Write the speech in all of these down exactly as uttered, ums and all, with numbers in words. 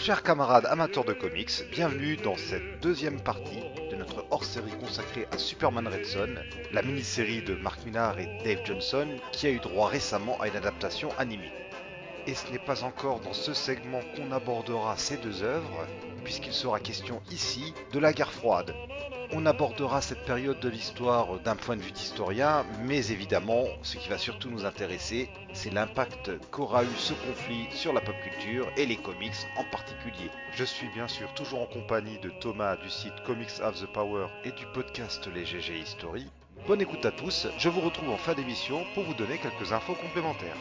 Chers camarades amateurs de comics, bienvenue dans cette deuxième partie de notre hors-série consacrée à Superman Red Son, la mini-série de Mark Millar et Dave Johnson qui a eu droit récemment à une adaptation animée. Et ce n'est pas encore dans ce segment qu'on abordera ces deux œuvres, puisqu'il sera question ici de la guerre froide. On abordera cette période de l'histoire d'un point de vue d'historien, mais évidemment, ce qui va surtout nous intéresser, c'est l'impact qu'aura eu ce conflit sur la pop culture et les comics en particulier. Je suis bien sûr toujours en compagnie de Thomas du site Comics Have the Power et du podcast Les G G History. Bonne écoute à tous, je vous retrouve en fin d'émission pour vous donner quelques infos complémentaires.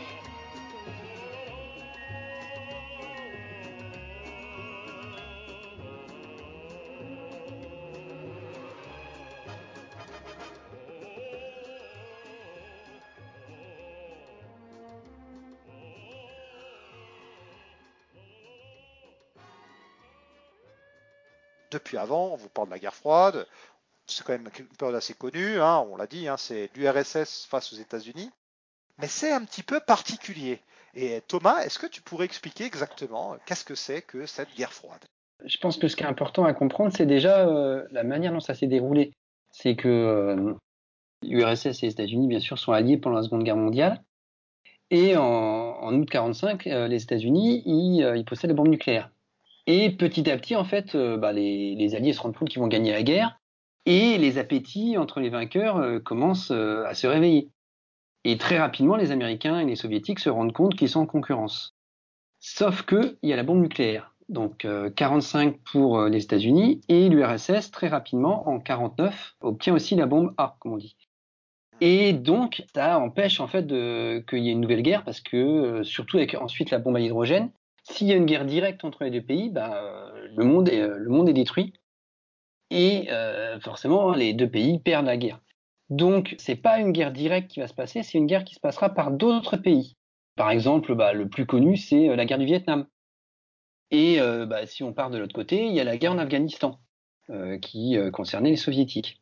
Depuis avant, on vous parle de la guerre froide. C'est quand même une période assez connue, hein, on l'a dit, hein, c'est l'U R S S face aux États-Unis. Mais c'est un petit peu particulier. Et Thomas, est-ce que tu pourrais expliquer exactement qu'est-ce que c'est que cette guerre froide? Je pense que ce qui est important à comprendre, c'est déjà euh, la manière dont ça s'est déroulé. C'est que euh, l'U R S S et les États-Unis, bien sûr, sont alliés pendant la Seconde Guerre mondiale. Et en, en août quarante-cinq, euh, les États-Unis, ils, euh, ils possèdent la bombe nucléaire. Et petit à petit, en fait, euh, bah, les, les Alliés se rendent compte qu'ils vont gagner la guerre. Et les appétits entre les vainqueurs euh, commencent euh, à se réveiller. Et très rapidement, les Américains et les Soviétiques se rendent compte qu'ils sont en concurrence. Sauf que il y a la bombe nucléaire. Donc euh, quarante-cinq pour euh, les États-Unis et l'U R S S très rapidement en quarante-neuf obtient aussi la bombe A, comme on dit. Et donc ça empêche en fait de, qu'il y ait une nouvelle guerre parce que euh, surtout avec ensuite la bombe à hydrogène, s'il y a une guerre directe entre les deux pays, bah, euh, le monde est le monde est détruit et euh, forcément les deux pays perdent la guerre. Donc c'est pas une guerre directe qui va se passer, c'est une guerre qui se passera par d'autres pays. Par exemple, bah, le plus connu c'est la guerre du Vietnam. Et euh, bah, si on part de l'autre côté, il y a la guerre en Afghanistan euh, qui euh, concernait les soviétiques.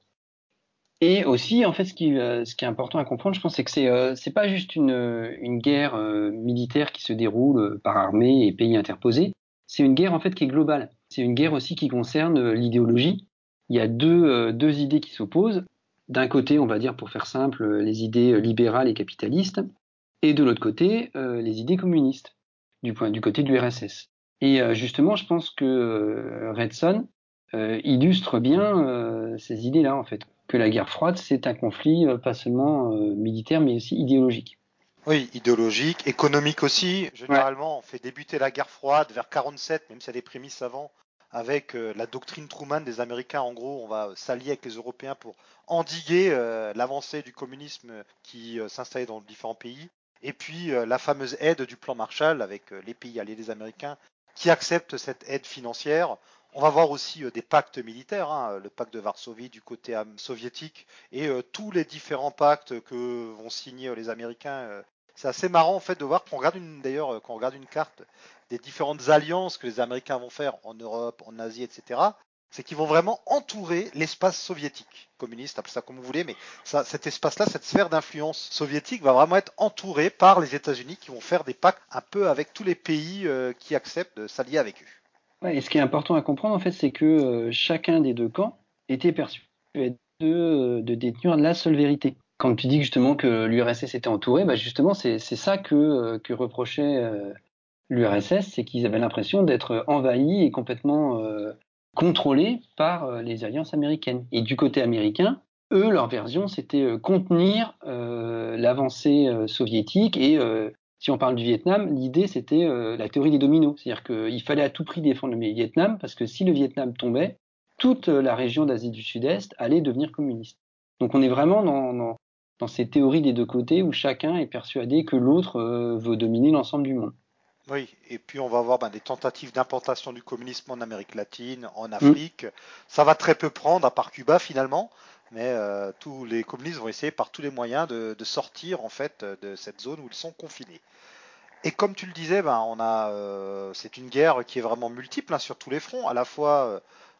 Et aussi, en fait, ce qui, euh, ce qui est important à comprendre, je pense, c'est que c'est euh, c'est pas juste une, une guerre euh, militaire qui se déroule euh, par armée et pays interposés. C'est une guerre en fait qui est globale. C'est une guerre aussi qui concerne euh, l'idéologie. Il y a deux, euh, deux idées qui s'opposent. D'un côté, on va dire pour faire simple, euh, les idées libérales et capitalistes, et de l'autre côté, euh, les idées communistes, du point du côté de l'U R S S. Et euh, justement, je pense que euh, Red Son euh, illustre bien euh, ces idées-là, en fait. Que la guerre froide, c'est un conflit euh, pas seulement euh, militaire, mais aussi idéologique. Oui, idéologique, économique aussi. Ouais. Généralement, on fait débuter la guerre froide vers quarante-sept, même s'il y a des prémices avant, avec euh, la doctrine Truman des Américains. En gros, on va s'allier avec les Européens pour endiguer euh, l'avancée du communisme qui euh, s'installait dans différents pays. Et puis euh, la fameuse aide du plan Marshall avec euh, les pays alliés des Américains qui acceptent cette aide financière. On va voir aussi euh, des pactes militaires, hein, le pacte de Varsovie du côté euh, soviétique et euh, tous les différents pactes que vont signer euh, les Américains. euh, c'est assez marrant en fait de voir qu'on regarde une d'ailleurs euh, quand on regarde une carte des différentes alliances que les Américains vont faire en Europe, en Asie, et cetera. C'est qu'ils vont vraiment entourer l'espace soviétique, communiste, appelez ça comme vous voulez, mais ça, cet espace-là, cette sphère d'influence soviétique va vraiment être entourée par les États-Unis qui vont faire des pactes un peu avec tous les pays euh, qui acceptent de s'allier avec eux. Ouais, et ce qui est important à comprendre, en fait, c'est que euh, chacun des deux camps était persuadé de, euh, de détenir la seule vérité. Quand tu dis justement que l'U R S S était entouré, bah justement, c'est c'est ça que, euh, que reprochait euh, l'U R S S, c'est qu'ils avaient l'impression d'être envahis et complètement euh, contrôlés par euh, les alliances américaines. Et du côté américain, eux, leur version, c'était euh, contenir euh, l'avancée euh, soviétique. Et euh, si on parle du Vietnam, l'idée, c'était euh, la théorie des dominos. C'est-à-dire qu'il fallait à tout prix défendre le Vietnam, parce que si le Vietnam tombait, toute la région d'Asie du Sud-Est allait devenir communiste. Donc on est vraiment dans, dans, dans ces théories des deux côtés où chacun est persuadé que l'autre euh, veut dominer l'ensemble du monde. Oui, et puis on va avoir ben, des tentatives d'implantation du communisme en Amérique latine, en Mm. Afrique. Ça va très peu prendre, à part Cuba finalement, mais euh, tous les communistes vont essayer par tous les moyens de, de sortir en fait de cette zone où ils sont confinés. Et comme tu le disais, ben, on a, euh, c'est une guerre qui est vraiment multiple hein, sur tous les fronts, à la fois euh,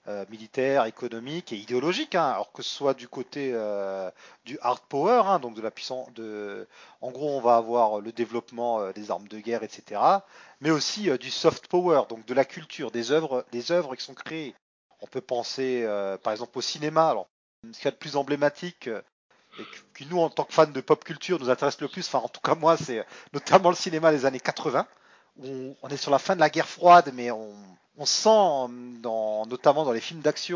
euh, militaire, économique et idéologique, hein, alors que ce soit du côté euh, du hard power, hein, donc de la puissance, de, en gros, on va avoir le développement euh, des armes de guerre, et cetera, mais aussi euh, du soft power, donc de la culture, des œuvres, des œuvres qui sont créées. On peut penser, euh, par exemple, au cinéma. Alors, ce qu'il y a de plus emblématique euh, et qui nous, en tant que fans de pop culture, nous intéresse le plus, enfin en tout cas moi, c'est euh, notamment le cinéma des années quatre-vingts, où on, on est sur la fin de la guerre froide, mais on, on sent, dans, notamment dans les films d'action,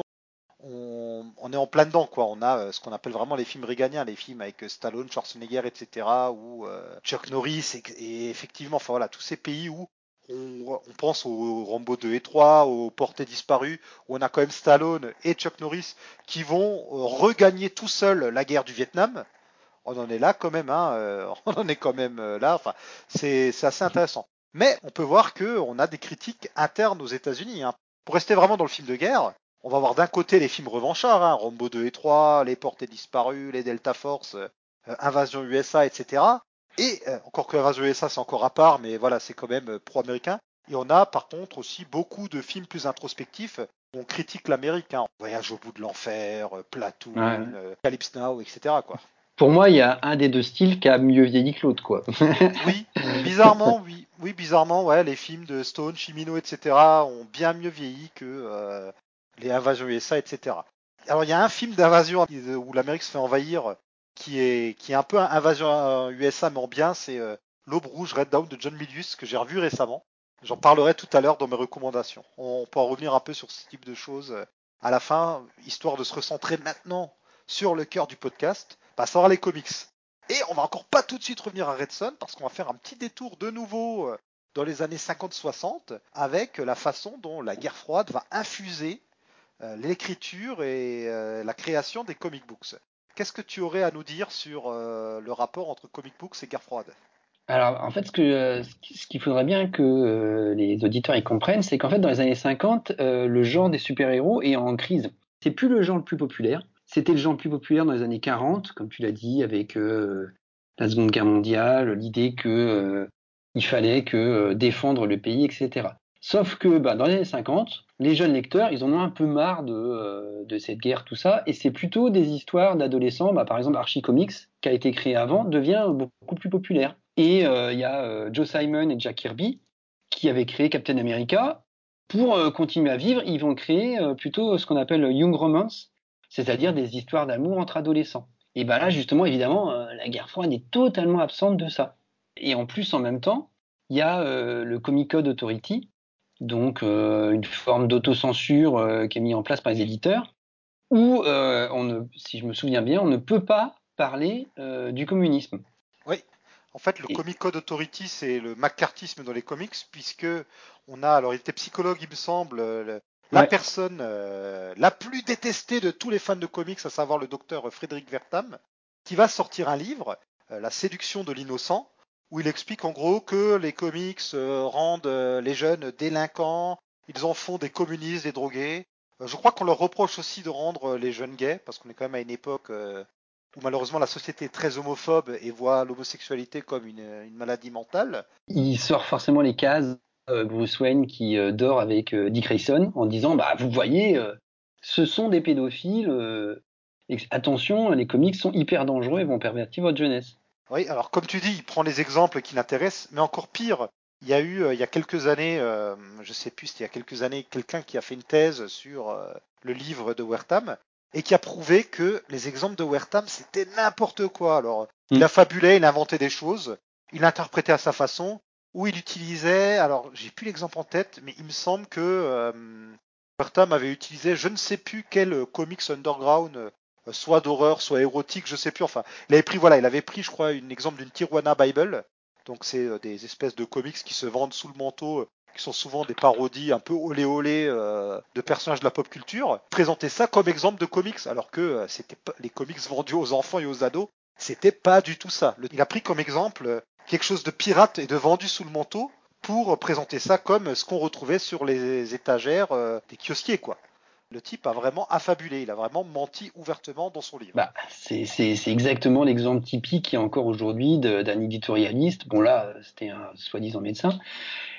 on, on est en plein dedans, quoi. On a euh, ce qu'on appelle vraiment les films réganiens, les films avec euh, Stallone, Schwarzenegger, et cetera, ou euh, Chuck Norris, et, et effectivement, enfin voilà, tous ces pays où on, on pense aux Rambo deux et trois, aux Portées disparues, où on a quand même Stallone et Chuck Norris qui vont euh, regagner tout seuls la guerre du Vietnam. On en est là quand même, hein, euh, on en est quand même euh, là. Enfin, c'est c'est assez intéressant. Mais on peut voir que on a des critiques internes aux États-Unis, hein. Pour rester vraiment dans le film de guerre, on va voir d'un côté les films revanchards, hein, Rambo deux et trois, Les Portées disparues, Les Delta Force, euh, Invasion U S A, et cetera. Et euh, encore que Invasion U S A c'est encore à part, mais voilà, c'est quand même euh, pro-américain. Et on a par contre aussi beaucoup de films plus introspectifs où on critique l'Amérique, hein. Voyage au bout de l'enfer, euh, Platoon, Ouais. euh, Calypso Now, et cetera quoi. Pour moi, il y a un des deux styles qui a mieux vieilli que l'autre, quoi. Oui, bizarrement, oui. Oui, bizarrement, ouais, les films de Stone, Chimino, et cetera ont bien mieux vieilli que euh, les Invasions U S A, et cetera. Alors, il y a un film d'invasion où l'Amérique se fait envahir qui est, qui est un peu un Invasion U S A, mais en bien, c'est euh, L'Aube Rouge, Red Dawn de John Milius, que j'ai revu récemment. J'en parlerai tout à l'heure dans mes recommandations. On peut en revenir un peu sur ce type de choses euh, à la fin, histoire de se recentrer maintenant sur le cœur du podcast, bah, à savoir les comics. Et on va encore pas tout de suite revenir à Red Son parce qu'on va faire un petit détour de nouveau euh, dans les années cinquante soixante avec la façon dont la guerre froide va infuser euh, l'écriture et euh, la création des comic books. Qu'est-ce que tu aurais à nous dire sur euh, le rapport entre comic books et guerre froide? Alors, en fait, ce que, euh, ce qu'il faudrait bien que euh, les auditeurs y comprennent, c'est qu'en fait, dans les années cinquante, euh, le genre des super-héros est en crise. C'est plus le genre le plus populaire. C'était le genre le plus populaire dans les années quarante, comme tu l'as dit, avec euh, la Seconde Guerre mondiale, l'idée que euh, il fallait que euh, défendre le pays, et cetera. Sauf que bah, dans les années cinquante, les jeunes lecteurs, ils en ont un peu marre de, euh, de cette guerre, tout ça, et c'est plutôt des histoires d'adolescents. Bah, par exemple, Archie Comics, qui a été créé avant, devient beaucoup plus populaire. Et il euh, y a euh, Joe Simon et Jack Kirby qui avaient créé Captain America. Pour euh, continuer à vivre, ils vont créer euh, plutôt ce qu'on appelle Young Romance, c'est-à-dire des histoires d'amour entre adolescents. Et ben là, justement, évidemment, euh, la guerre froide est totalement absente de ça. Et en plus, en même temps, il y a euh, le Comic Code Authority, donc euh, une forme d'autocensure euh, qui est mise en place par les éditeurs, où, euh, on ne, si je me souviens bien, on ne peut pas parler euh, du communisme. Oui, en fait, le Et, Comic Code Authority, c'est le McCarthyisme dans les comics, puisque on a, alors il était psychologue, il me semble, le- la ouais. personne euh, la plus détestée de tous les fans de comics, à savoir le docteur Frédéric Wertham, qui va sortir un livre, euh, La séduction de l'innocent, où il explique en gros que les comics euh, rendent euh, les jeunes délinquants, ils en font des communistes, des drogués. Euh, je crois qu'on leur reproche aussi de rendre euh, les jeunes gays, parce qu'on est quand même à une époque euh, où malheureusement la société est très homophobe et voit l'homosexualité comme une, une maladie mentale. Il sort forcément les cases euh, Bruce Wayne qui euh, dort avec euh, Dick Grayson en disant bah vous voyez euh, ce sont des pédophiles euh, et attention les comics sont hyper dangereux et vont pervertir votre jeunesse. Oui, alors comme tu dis, il prend les exemples qui l'intéressent, mais encore pire, il y a eu euh, il y a quelques années, euh, je sais plus, c'était il y a quelques années, quelqu'un qui a fait une thèse sur euh, le livre de Wertham et qui a prouvé que les exemples de Wertham c'était n'importe quoi. Alors, il Mm. a fabulé, il a inventé des choses, il interprétait à sa façon, ou il utilisait, alors j'ai plus l'exemple en tête, mais il me semble que euh, Wertham avait utilisé je ne sais plus quel euh, comics underground, euh, soit d'horreur, soit érotique, je sais plus, enfin, il avait pris, voilà, il avait pris, je crois, un exemple d'une Tijuana Bible. Donc, c'est euh, des espèces de comics qui se vendent sous le manteau, euh, qui sont souvent des parodies un peu olé olé euh, de personnages de la pop culture. Présenter ça comme exemple de comics, alors que euh, c'était pas, les comics vendus aux enfants et aux ados, c'était pas du tout ça. Le- il a pris comme exemple euh, quelque chose de pirate et de vendu sous le manteau pour présenter ça comme ce qu'on retrouvait sur les étagères euh, des kiosquiers, quoi. Le type a vraiment affabulé, il a vraiment menti ouvertement dans son livre. Bah c'est c'est c'est exactement l'exemple typique qui est encore aujourd'hui de- d'un éditorialiste. Bon là c'était un soi-disant médecin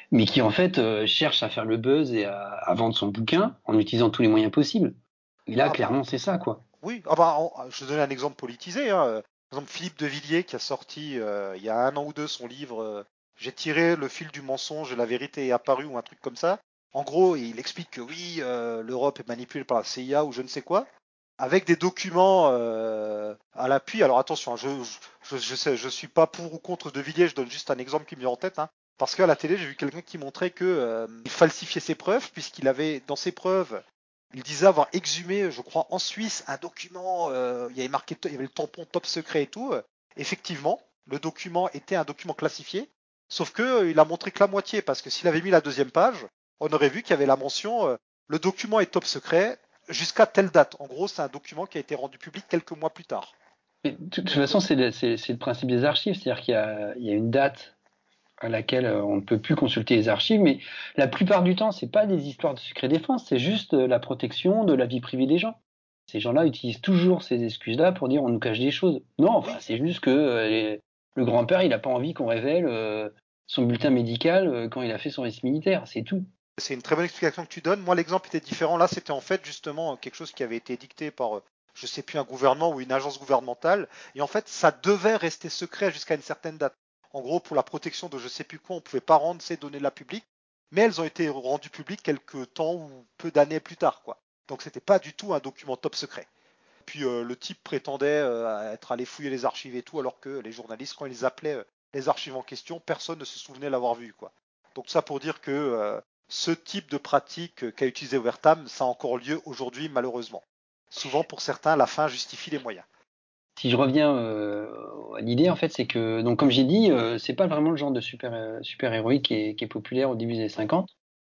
mais qui en fait euh, cherche à faire le buzz et à, à vendre son bouquin en utilisant tous les moyens possibles. Et là, Ah bah clairement, c'est ça, quoi. oui, ah bah, on- je vais donner un exemple politisé, hein. Euh, Par exemple, Philippe de Villiers qui a sorti euh, il y a un an ou deux son livre euh, J'ai tiré le fil du mensonge et la vérité est apparue ou un truc comme ça. En gros, il explique que oui, euh, l'Europe est manipulée par la C I A ou je ne sais quoi, avec des documents euh, à l'appui. Alors attention, hein, je, je, je, sais, je suis pas pour ou contre de Villiers, je donne juste un exemple qui me vient en tête, hein. Parce qu'à la télé, j'ai vu quelqu'un qui montrait que euh, il falsifiait ses preuves puisqu'il avait dans ses preuves il disait avoir exhumé, je crois, en Suisse un document. Euh, il y avait marqué, il y avait le tampon top secret et tout. Effectivement, le document était un document classifié, sauf que euh, il a montré que la moitié, parce que s'il avait mis la deuxième page, on aurait vu qu'il y avait la mention euh, le document est top secret jusqu'à telle date. En gros, c'est un document qui a été rendu public quelques mois plus tard. Mais de toute Donc, façon, euh, c'est le, c'est- c'est le principe des archives, c'est-à-dire qu'il y a, il y a une date à laquelle euh, on ne peut plus consulter les archives, mais la plupart du temps, c'est pas des histoires de secret défense, c'est juste euh, la protection de la vie privée des gens. Ces gens-là utilisent toujours ces excuses-là pour dire on nous cache des choses. Non, enfin, oui, c'est juste que euh, les- le grand-père, il n'a pas envie qu'on révèle euh, son bulletin médical euh, quand il a fait son service militaire, c'est tout. c'est une très bonne explication que tu donnes. Moi, l'exemple était différent. Là, c'était en fait justement quelque chose qui avait été dicté par, euh, je sais plus, un gouvernement ou une agence gouvernementale. Et en fait, ça devait rester secret jusqu'à une certaine date. En gros, pour la protection de je sais plus quoi, on pouvait pas rendre ces données-là publiques, mais elles ont été rendues publiques quelques temps ou peu d'années plus tard, quoi. Donc, c'était pas du tout un document top secret. Puis euh, le type prétendait euh, être allé fouiller les archives et tout, alors que les journalistes, quand ils appelaient euh, les archives en question, personne ne se souvenait l'avoir vu, quoi. Donc ça pour dire que euh, ce type de pratique euh, qu'a utilisé Overtam, ça a encore lieu aujourd'hui, malheureusement. Souvent, pour certains, la fin justifie les moyens. Si je reviens euh, à l'idée, en fait, c'est que, donc, comme j'ai dit, euh, c'est pas vraiment le genre de super, euh, super héroïque qui est, qui est populaire au début des années cinquante,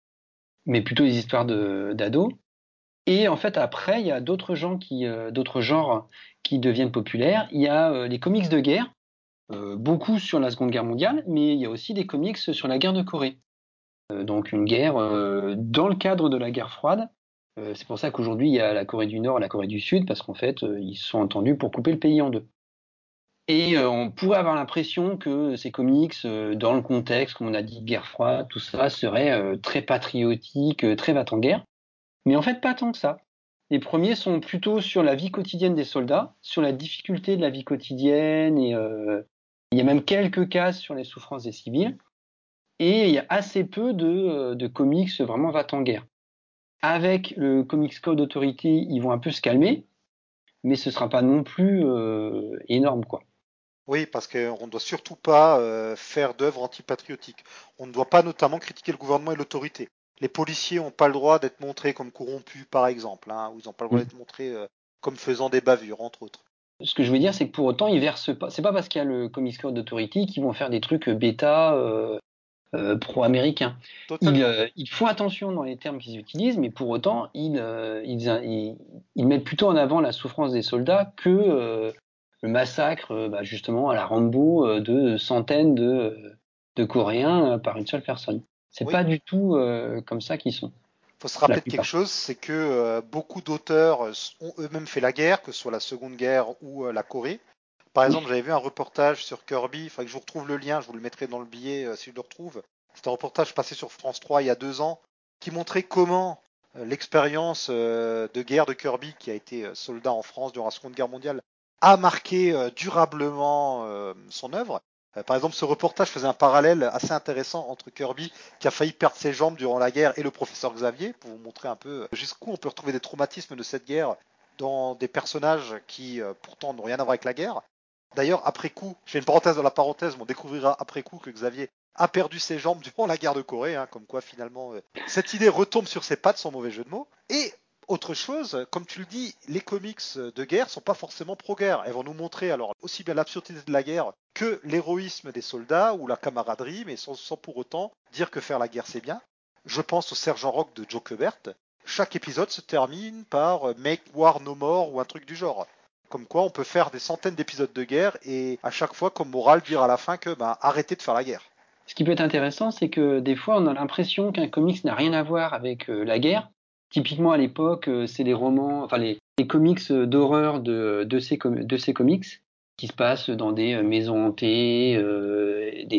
mais plutôt des histoires de, d'ados. Et en fait, après, il y a d'autres gens qui, euh, d'autres genres qui deviennent populaires. Il y a euh, les comics de guerre, euh, beaucoup sur la Seconde Guerre mondiale, mais il y a aussi des comics sur la guerre de Corée. Euh, donc une guerre euh, dans le cadre de la guerre froide. Euh, c'est pour ça qu'aujourd'hui, il y a la Corée du Nord et la Corée du Sud, parce qu'en fait, euh, ils se sont entendus pour couper le pays en deux. Et euh, on pourrait avoir l'impression que ces comics, euh, dans le contexte, comme on a dit, de guerre froide, tout ça, seraient euh, très patriotiques, euh, très va en guerre. Mais en fait, pas tant que ça. Les premiers sont plutôt sur la vie quotidienne des soldats, sur la difficulté de la vie quotidienne, et euh, il y a même quelques cases sur les souffrances des civils. Et il y a assez peu de, euh, de comics vraiment va-t-en-guerre. Avec le Comics Code Authority, ils vont un peu se calmer, mais ce sera pas non plus euh, énorme, quoi. Oui, parce qu'on ne doit surtout pas euh, faire d'œuvres antipatriotiques. On ne doit pas notamment critiquer le gouvernement et l'autorité. Les policiers n'ont pas le droit d'être montrés comme corrompus, par exemple, hein, ou ils n'ont pas le droit Mm. d'être montrés euh, comme faisant des bavures, entre autres. Ce que je veux dire, c'est que pour autant, ils versent pas. C'est pas parce qu'il y a le Comics Code Authority qu'ils vont faire des trucs bêta euh, euh, pro-américains. Ils, Totalement. euh, ils font attention dans les termes qu'ils utilisent, mais pour autant, ils, euh, ils, ils, ils mettent plutôt en avant la souffrance des soldats que euh, le massacre, euh, bah, justement, à la Rambo euh, de centaines de, de Coréens euh, par une seule personne. C'est Oui. pas du tout euh, comme ça qu'ils sont, Il faut se la rappeler de quelque plupart. chose, c'est que euh, beaucoup d'auteurs euh, ont eux-mêmes fait la guerre, que ce soit la Seconde Guerre ou euh, la Corée. Par exemple, j'avais vu un reportage sur Kirby, il faudrait que je vous retrouve le lien, je vous le mettrai dans le billet euh, si je le retrouve. C'était un reportage passé sur France trois il y a deux ans, qui montrait comment euh, l'expérience euh, de guerre de Kirby, qui a été euh, soldat en France durant la Seconde Guerre mondiale, a marqué euh, durablement euh, son œuvre. Euh, par exemple, ce reportage faisait un parallèle assez intéressant entre Kirby, qui a failli perdre ses jambes durant la guerre, et le professeur Xavier, pour vous montrer un peu jusqu'où on peut retrouver des traumatismes de cette guerre dans des personnages qui euh, pourtant n'ont rien à voir avec la guerre. D'ailleurs, après coup, je fais une parenthèse dans la parenthèse, mais on découvrira après coup que Xavier a perdu ses jambes durant la guerre de Corée, hein, comme quoi finalement euh, cette idée retombe sur ses pattes sans mauvais jeu de mots. Et autre chose, comme tu le dis, les comics de guerre sont pas forcément pro-guerre. Elles vont nous montrer alors aussi bien l'absurdité de la guerre que l'héroïsme des soldats ou la camaraderie, mais sans, sans pour autant dire que faire la guerre c'est bien. Je pense au Sergent Rock de Joe Kubert. Chaque épisode se termine par euh, Make War No More ou un truc du genre. Comme quoi on peut faire des centaines d'épisodes de guerre et à chaque fois comme morale dire à la fin que bah, arrêtez de faire la guerre. Ce qui peut être intéressant, c'est que des fois, on a l'impression qu'un comics n'a rien à voir avec euh, la guerre. Typiquement, à l'époque, euh, c'est les romans, enfin les, les comics euh, d'horreur de, de, ces, com- de ces comics qui se passent dans des euh, maisons hantées, euh, des,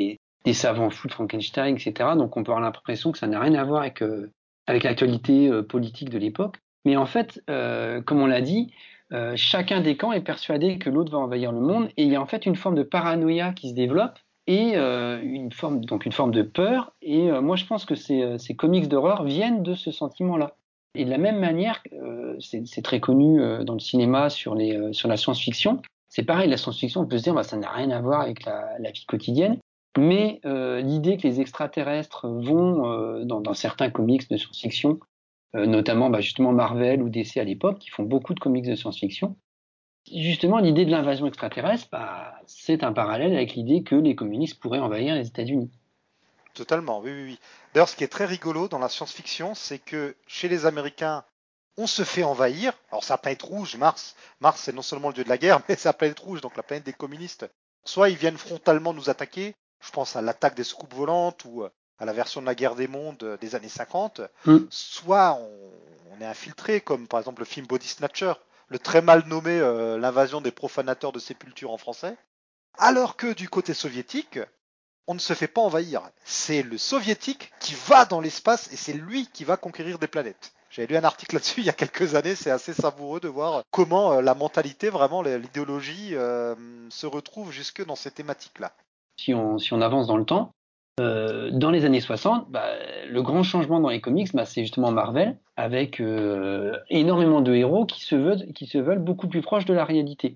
des savants fous de Frankenstein, et cetera. Donc on peut avoir l'impression que ça n'a rien à voir avec, euh, avec l'actualité euh, politique de l'époque. Mais en fait, euh, comme on l'a dit, euh, chacun des camps est persuadé que l'autre va envahir le monde, et il y a en fait une forme de paranoïa qui se développe, et euh, une forme, donc une forme de peur. Et euh, moi je pense que ces, ces comics d'horreur viennent de ce sentiment-là. Et de la même manière, euh, c'est, c'est très connu euh, dans le cinéma sur, les, euh, sur la science-fiction. C'est pareil, la science-fiction, on peut se dire, bah, ça n'a rien à voir avec la, la vie quotidienne. Mais euh, l'idée que les extraterrestres vont, euh, dans, dans certains comics de science-fiction, euh, notamment bah, justement Marvel ou D C à l'époque, qui font beaucoup de comics de science-fiction, justement l'idée de l'invasion extraterrestre, bah, c'est un parallèle avec l'idée que les communistes pourraient envahir les États-Unis. Totalement, oui, oui, oui. D'ailleurs, ce qui est très rigolo dans la science-fiction, c'est que chez les Américains, on se fait envahir. Alors, c'est la planète rouge, Mars. Mars, c'est non seulement le dieu de la guerre, mais c'est la planète rouge, donc la planète des communistes. Soit ils viennent frontalement nous attaquer, je pense à l'attaque des soucoupes volantes ou à la version de la guerre des mondes des années cinquante, Mm. soit on, on est infiltré, comme par exemple le film Body Snatcher, le très mal nommé euh, L'invasion des profanateurs de sépultures en français. Alors que du côté soviétique, on ne se fait pas envahir. C'est le soviétique qui va dans l'espace et c'est lui qui va conquérir des planètes. J'avais lu un article là-dessus il y a quelques années, c'est assez savoureux de voir comment euh, la mentalité, vraiment l'idéologie, euh, se retrouve jusque dans ces thématiques-là. Si on, si on avance dans le temps, euh, dans les années soixante, bah, le grand changement dans les comics, bah, c'est justement Marvel, avec euh, énormément de héros qui se, veulent, qui se veulent beaucoup plus proches de la réalité.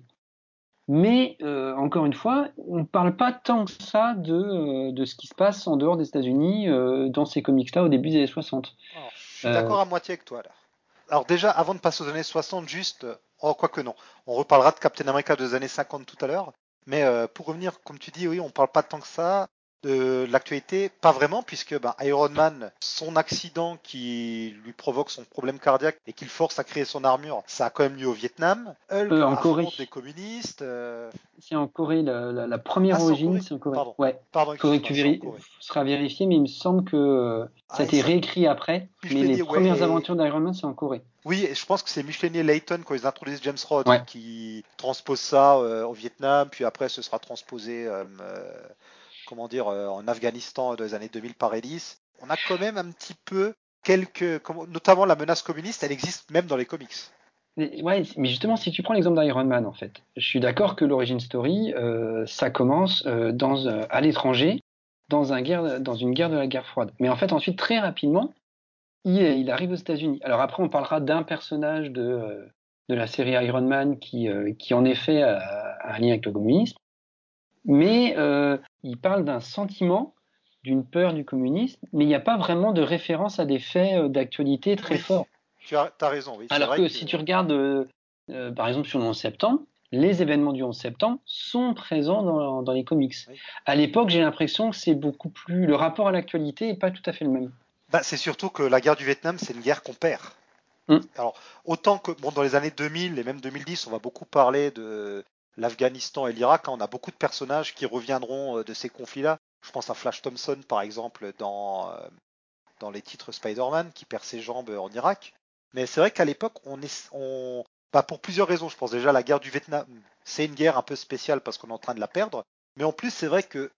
Mais euh, encore une fois, on ne parle pas tant que ça de, euh, de ce qui se passe en dehors des États-Unis euh, dans ces comics-là au début des années soixante. Alors, je suis Euh, d'accord à moitié avec toi là. Alors déjà, avant de passer aux années soixante, juste, euh, oh quoi que non, on reparlera de Captain America des années cinquante tout à l'heure. Mais euh, pour revenir, comme tu dis, oui, on parle pas tant que ça de l'actualité, pas vraiment, puisque ben, Iron Man, son accident qui lui provoque son problème cardiaque et qui le force à créer son armure, ça a quand même lieu au Vietnam. Hulk euh, en Corée, affronte des communistes. euh, c'est en Corée, la, la, la Ah, première c'est en origine, Corée. c'est en Corée. Pardon, Ouais, pardon, faudrait que excuse-moi, tu c'est en véri... Corée. sera vérifié, mais il me semble que ça a Ah, et été ça, réécrit après, mais les Michel ouais, premières et aventures d'Iron Man, c'est en Corée. oui, et je pense que c'est Michel Layton quand ils introduisent James Rhodes Ouais. qui transpose ça euh, au Vietnam, puis après ce sera transposé, euh, euh, comment dire, euh, en Afghanistan dans les années deux mille par Ellis. On a quand même un petit peu quelques, comment- notamment la menace communiste, elle existe même dans les comics. Mais, ouais, mais justement, si tu prends l'exemple d'Iron Man, en fait, je suis d'accord que l'origin story, euh, ça commence euh, dans, euh, à l'étranger, dans, un guerre, dans une guerre de la guerre froide. Mais en fait, ensuite, très rapidement, il, il arrive aux États-Unis. Alors après, on parlera d'un personnage de, euh, de la série Iron Man qui, euh, qui en effet, a, a un lien avec le communisme, mais euh, il parle d'un sentiment, d'une peur du communisme, mais il n'y a pas vraiment de référence à des faits euh, d'actualité très Oui, forts. tu as, t'as raison, oui, c'est Alors vrai que que si tu regardes, euh, euh, par exemple, sur le onze septembre, les événements du onze septembre sont présents dans, dans les comics. oui. À l'époque, j'ai l'impression que c'est beaucoup plus. Le rapport à l'actualité n'est pas tout à fait le même. Bah, c'est surtout que la guerre du Vietnam, c'est une guerre qu'on perd. Hum, Alors, autant que bon, dans les années deux mille et même deux mille dix, on va beaucoup parler de l'Afghanistan et l'Irak, hein. On a beaucoup de personnages qui reviendront euh, de ces conflits-là. Je pense à Flash Thompson, par exemple, dans, euh, dans les titres Spider-Man, qui perd ses jambes en Irak. Mais c'est vrai qu'à l'époque, on est, on, bah, pour plusieurs raisons. Je pense déjà la guerre du Vietnam, c'est une guerre un peu spéciale parce qu'on est en train de la perdre. Mais en plus, c'est vrai que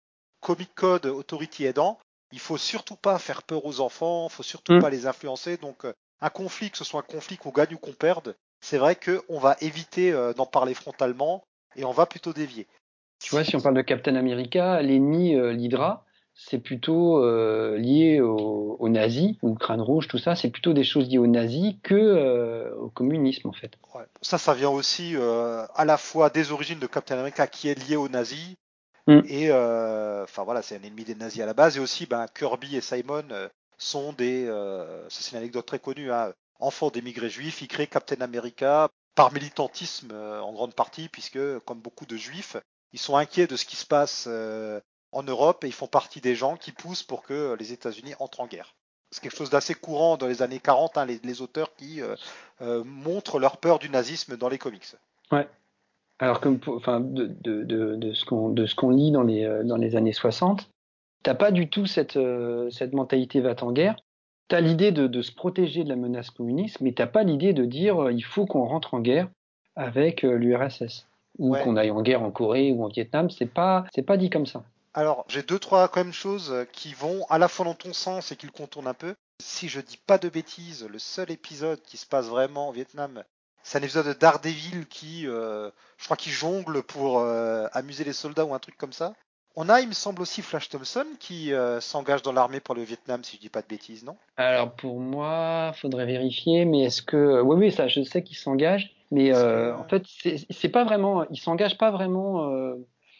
Comic Code Authority aidant, il faut surtout pas faire peur aux enfants, il faut surtout hum. pas les influencer. Donc euh, un conflit, que ce soit un conflit qu'on gagne ou qu'on perde, c'est vrai qu'on va éviter euh, d'en parler frontalement et on va plutôt dévier. Tu vois, si on parle de Captain America, l'ennemi, euh, l'Hydra, c'est plutôt euh, lié aux au nazis, ou Crâne Rouge, tout ça, c'est plutôt des choses liées aux nazis que euh, au communisme, en fait. Ouais. Ça, ça vient aussi euh, à la fois des origines de Captain America qui est lié aux nazis Hum. et euh, enfin voilà, c'est un ennemi des nazis à la base et aussi ben, Kirby et Simon euh, sont des, euh, ça c'est une anecdote très connue, hein, enfants d'émigrés juifs, ils créent Captain America par militantisme euh, en grande partie puisque comme beaucoup de juifs, ils sont inquiets de ce qui se passe euh, en Europe et ils font partie des gens qui poussent pour que les États-Unis entrent en guerre. C'est quelque chose d'assez courant dans les années quarante, hein, les, les auteurs qui euh, euh, montrent leur peur du nazisme dans les comics. Ouais. Alors que, pour- enfin, de, de, de, de ce qu'on de ce qu'on lit dans les, euh, dans les années soixante, t'as pas du tout cette, euh, cette mentalité va en guerre. T'as l'idée de, de se protéger de la menace communiste, mais t'as pas l'idée de dire euh, il faut qu'on rentre en guerre avec euh, l'U R S S ou Ouais, qu'on aille en guerre en Corée ou en Vietnam. C'est pas c'est pas dit comme ça. Alors, j'ai deux, trois quand même choses qui vont à la fois dans ton sens et qui le contournent un peu. Si je dis pas de bêtises, le seul épisode qui se passe vraiment au Vietnam, c'est un épisode de Daredevil qui, euh, je crois qu'il jongle pour euh, amuser les soldats ou un truc comme ça. On a, il me semble aussi Flash Thompson qui euh, s'engage dans l'armée pour le Vietnam, si je dis pas de bêtises, non? Alors pour moi, faudrait vérifier, mais est-ce que oui, oui, ça, je sais qu'il s'engage, mais Est-ce euh, en que... fait, c'est c'est pas vraiment, il s'engage pas vraiment euh,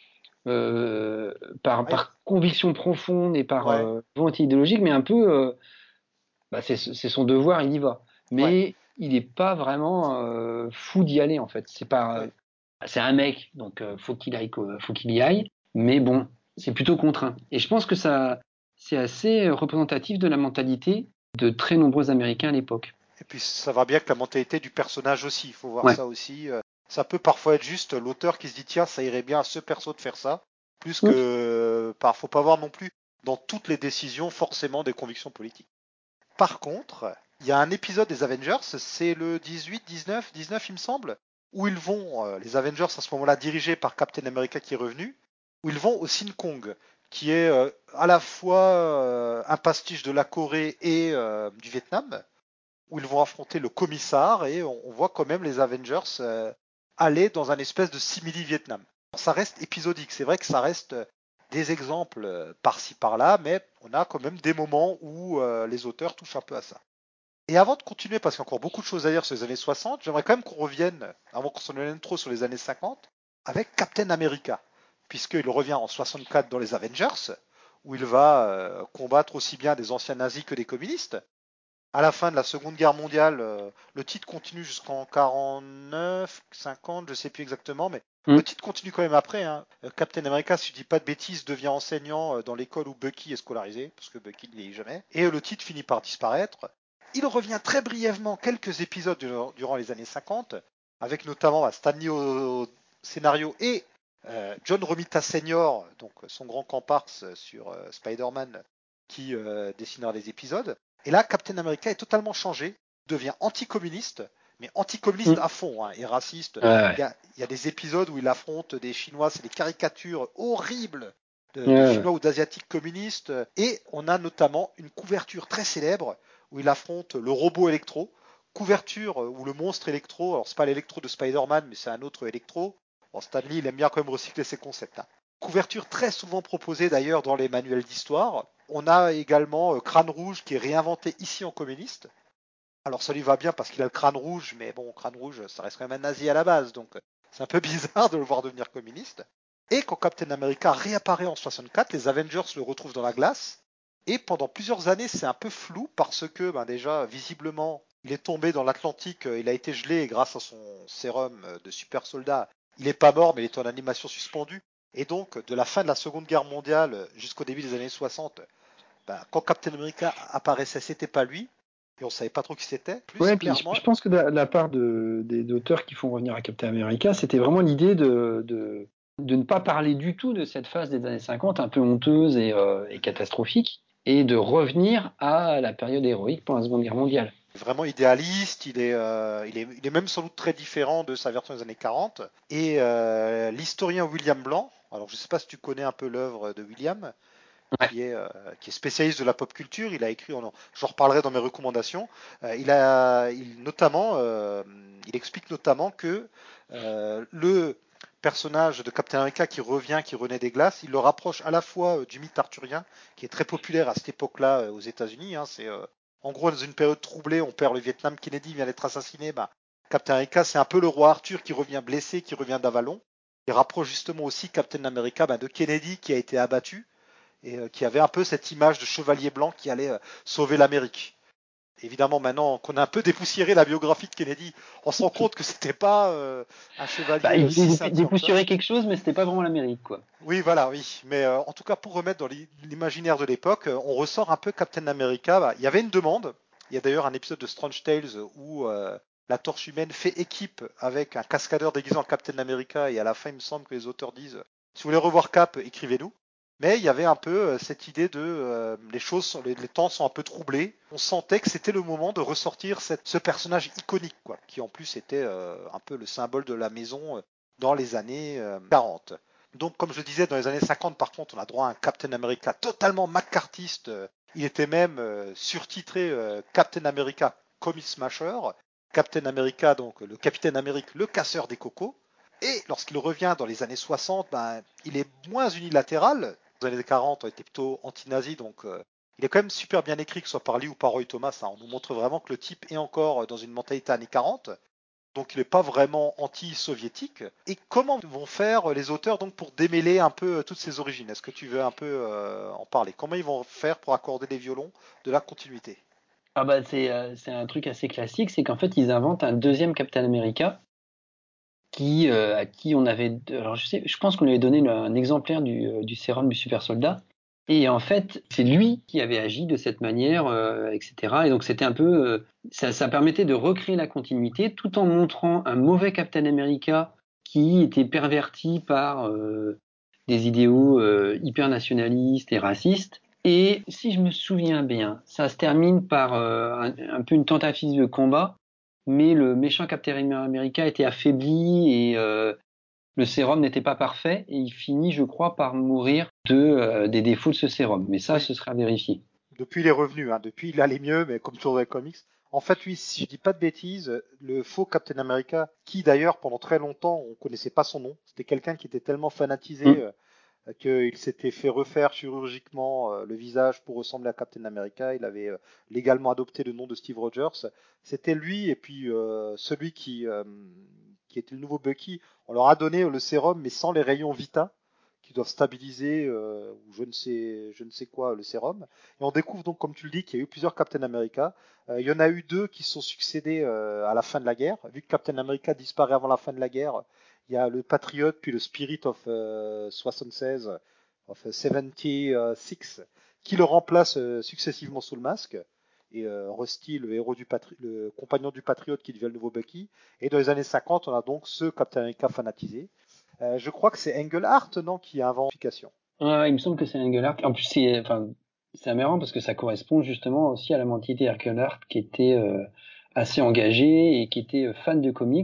euh, par Ah, il- par conviction profonde et par ouais, euh, volonté idéologique, mais un peu, euh, bah, c'est c'est son devoir, il y va. ouais, Mais il est pas vraiment euh, fou d'y aller en fait. C'est pas, ouais. c'est un mec, donc euh, faut qu'il aille, quoi, faut qu'il y aille. Mais bon, c'est plutôt contraint. Et je pense que ça, c'est assez représentatif de la mentalité de très nombreux Américains à l'époque. Et puis ça va bien que la mentalité du personnage aussi, il faut voir Ouais. ça aussi. euh, Ça peut parfois être juste l'auteur qui se dit tiens, ça irait bien à ce perso de faire ça, plus que Mm. euh, par faut pas voir non plus dans toutes les décisions forcément des convictions politiques. Par contre, il y a un épisode des Avengers, c'est le dix-huit, dix-neuf, dix-neuf il me semble, où ils vont, euh, les Avengers à ce moment-là dirigés par Captain America qui est revenu, où ils vont au Sin Kong, qui est euh, à la fois euh, un pastiche de la Corée et euh, du Vietnam, où ils vont affronter le commissaire et on, on voit quand même les Avengers euh, aller dans un espèce de simili-Vietnam. Ça reste épisodique, c'est vrai que ça reste euh, des exemples euh, par-ci par-là, mais on a quand même des moments où euh, les auteurs touchent un peu à ça. Et avant de continuer, parce qu'il y a encore beaucoup de choses à dire sur les années soixante, j'aimerais quand même qu'on revienne, avant qu'on s'en éloigne trop sur les années cinquante, avec Captain America, puisqu'il revient en soixante-quatre dans les Avengers, où il va euh, combattre aussi bien des anciens nazis que des communistes à la fin de la Seconde Guerre mondiale, euh, le titre continue jusqu'en quarante-neuf, cinquante, je sais plus exactement, mais le Mm. titre continue quand même après. Hein. Euh, Captain America, si je dis pas de bêtises, devient enseignant euh, dans l'école où Bucky est scolarisé, parce que Bucky ne l'est jamais. Et euh, le titre finit par disparaître. Il revient très brièvement quelques épisodes durant, durant les années cinquante, avec notamment bah, Stan Lee au, au scénario et euh, John Romita Senior, donc son grand comparse sur euh, Spider-Man, qui euh, dessinera les épisodes. Et là, Captain America est totalement changé, devient anticommuniste, mais anticommuniste Mm. à fond, hein, et raciste. Ouais, Il ouais. y, a, il y a des épisodes où il affronte des Chinois, c'est des caricatures horribles de, de Ouais, ouais. Chinois ou d'Asiatiques communistes. Et on a notamment une couverture très célèbre où il affronte le robot Electro. Couverture où le monstre Electro, alors c'est pas l'Electro de Spider-Man, mais c'est un autre Electro. Bon, Stan Lee, il aime bien quand même recycler ses concepts. Hein. Couverture très souvent proposée d'ailleurs dans les manuels d'histoire. On a également euh, Crâne Rouge qui est réinventé ici en communiste. Alors ça lui va bien parce qu'il a le crâne rouge, mais bon, crâne rouge, ça reste quand même un nazi à la base, donc euh, c'est un peu bizarre de le voir devenir communiste. Et quand Captain America réapparaît en soixante-quatre, les Avengers le retrouvent dans la glace. Et pendant plusieurs années, c'est un peu flou parce que ben déjà, visiblement, il est tombé dans l'Atlantique, euh, il a été gelé et grâce à son sérum euh, de super soldat, il n'est pas mort, mais il est en animation suspendue. Et donc, de la fin de la Seconde Guerre mondiale jusqu'au début des années soixante, ben, quand Captain America apparaissait, c'était pas lui, et on savait pas trop qui c'était. Plus Ouais, puis je, clairement, je pense que de la, de la part de, des auteurs qui font revenir à Captain America, c'était vraiment l'idée de, de, de ne pas parler du tout de cette phase des années cinquante, un peu honteuse et, euh, et catastrophique, et de revenir à la période héroïque pendant la Seconde Guerre mondiale. vraiment idéaliste, il est, euh, il est, il est même sans doute très différent de sa version des années quarante. Et euh, l'historien William Blanc, alors je sais pas si tu connais un peu l'œuvre de William, Ouais. qui est, euh, qui est spécialiste de la pop culture. Il a écrit, j'en reparlerai dans mes recommandations. Euh, il a, il notamment, euh, il explique notamment que euh, le personnage de Captain America qui revient, qui renaît des glaces, il le rapproche à la fois euh, du mythe arthurien, qui est très populaire à cette époque-là euh, aux États-Unis. Hein, c'est euh, en gros dans une période troublée, on perd le Vietnam, Kennedy vient d'être assassiné. Bah, Captain America, c'est un peu le roi Arthur qui revient blessé, qui revient d'Avalon. Il rapproche justement aussi Captain America bah, de Kennedy qui a été abattu et euh, qui avait un peu cette image de chevalier blanc qui allait euh, sauver l'Amérique. Évidemment, maintenant qu'on a un peu dépoussiéré la biographie de Kennedy, on se rend compte que c'était pas euh, un Bah, chevalier il euh, si voulait dé- scintillant que ça. dépoussiérer quelque chose, mais c'était pas vraiment l'Amérique, quoi. Oui, voilà, oui. Mais euh, en tout cas, pour remettre dans l'imaginaire de l'époque, euh, on ressort un peu Captain America. Bah, il y avait une demande. Il y a d'ailleurs un épisode de Strange Tales où euh, la Torche humaine fait équipe avec un cascadeur déguisé en Captain America. Et à la fin, il me semble que les auteurs disent si vous voulez revoir Cap, écrivez-nous. Mais il y avait un peu euh, cette idée de euh, les choses, sont, les, les temps sont un peu troublés. On sentait que c'était le moment de ressortir cette, ce personnage iconique, quoi, qui en plus était euh, un peu le symbole de la maison euh, dans les années euh, quarante. Donc, comme je disais, dans les années cinquante, par contre, on a droit à un Captain America totalement McCarthyiste. Il était même euh, surtitré euh, Captain America Comic Smasher. Captain America, donc le Capitaine Amérique, le casseur des cocos. Et lorsqu'il revient dans les années soixante, ben, il est moins unilatéral. Dans les années quarante, on était plutôt anti-nazi, donc euh, il est quand même super bien écrit, que ce soit par lui ou par Roy Thomas. Hein. On nous montre vraiment que le type est encore dans une mentalité années quarante. Donc il n'est pas vraiment anti-soviétique. Et comment vont faire les auteurs donc pour démêler un peu toutes ces origines? Est-ce que tu veux un peu euh, en parler? Comment ils vont faire pour accorder les violons de la continuité? Ah bah c'est euh, c'est un truc assez classique, c'est qu'en fait ils inventent un deuxième Captain America qui euh, à qui on avait alors je sais je pense qu'on lui avait donné le- un exemplaire du, euh, du sérum du super soldat et en fait c'est lui qui avait agi de cette manière euh, et cetera et donc c'était un peu euh, ça ça permettait de recréer la continuité tout en montrant un mauvais Captain America qui était perverti par euh, des idéaux euh, hyper nationalistes et racistes. Et si je me souviens bien, ça se termine par euh, un, un peu une tentative de combat, mais le méchant Captain America était affaibli et euh, le sérum n'était pas parfait et il finit, je crois, par mourir de euh, des défauts de ce sérum. Mais ça, Oui, ce sera vérifié. depuis il est revenu, hein. Depuis il allait mieux, mais comme toujours dans les comics. En fait, oui, si je dis pas de bêtises, le faux Captain America, qui d'ailleurs pendant très longtemps on connaissait pas son nom, c'était quelqu'un qui était tellement fanatisé Mm. euh, qu'il s'était fait refaire chirurgicalement euh, le visage pour ressembler à Captain America. Il avait euh, légalement adopté le nom de Steve Rogers. C'était lui et puis euh, celui qui, euh, qui était le nouveau Bucky. On leur a donné le sérum mais sans les rayons Vita qui doivent stabiliser euh, ou je ne sais je ne sais quoi le sérum. Et on découvre donc comme tu le dis qu'il y a eu plusieurs Captain America. Euh, il y en a eu deux qui se sont succédés euh, à la fin de la guerre. Vu que Captain America disparaît avant la fin de la guerre, il y a le Patriot puis le Spirit of euh, soixante-seize, of soixante-six, qui le remplace euh, successivement sous le masque. Et euh, Rusty, le héros du patri- le compagnon du Patriot qui devient le nouveau Bucky. Et dans les années cinquante, on a donc ce Captain America fanatisé. Euh, je crois que c'est Engelhart, non, qui invente l'identification. Ouais, il me semble que c'est Engelhart. En plus, c'est enfin c'est aberrant parce que ça correspond justement aussi à la mentalité Engelhart qui était euh, assez engagé et qui était euh, fan de comics.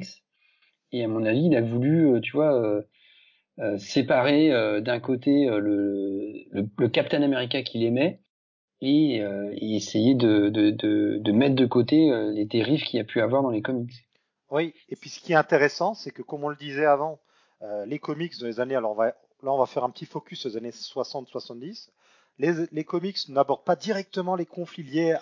Et à mon avis, il a voulu, euh, tu vois, euh, euh, séparer euh, d'un côté euh, le, le, le Captain America qu'il aimait et, euh, et essayer de, de, de, de mettre de côté euh, les dérives qu'il y a pu avoir dans les comics. Oui, et puis ce qui est intéressant, c'est que comme on le disait avant, euh, les comics dans les années, alors on va, là on va faire un petit focus aux années soixante soixante-dix, les, les comics n'abordent pas directement les conflits liés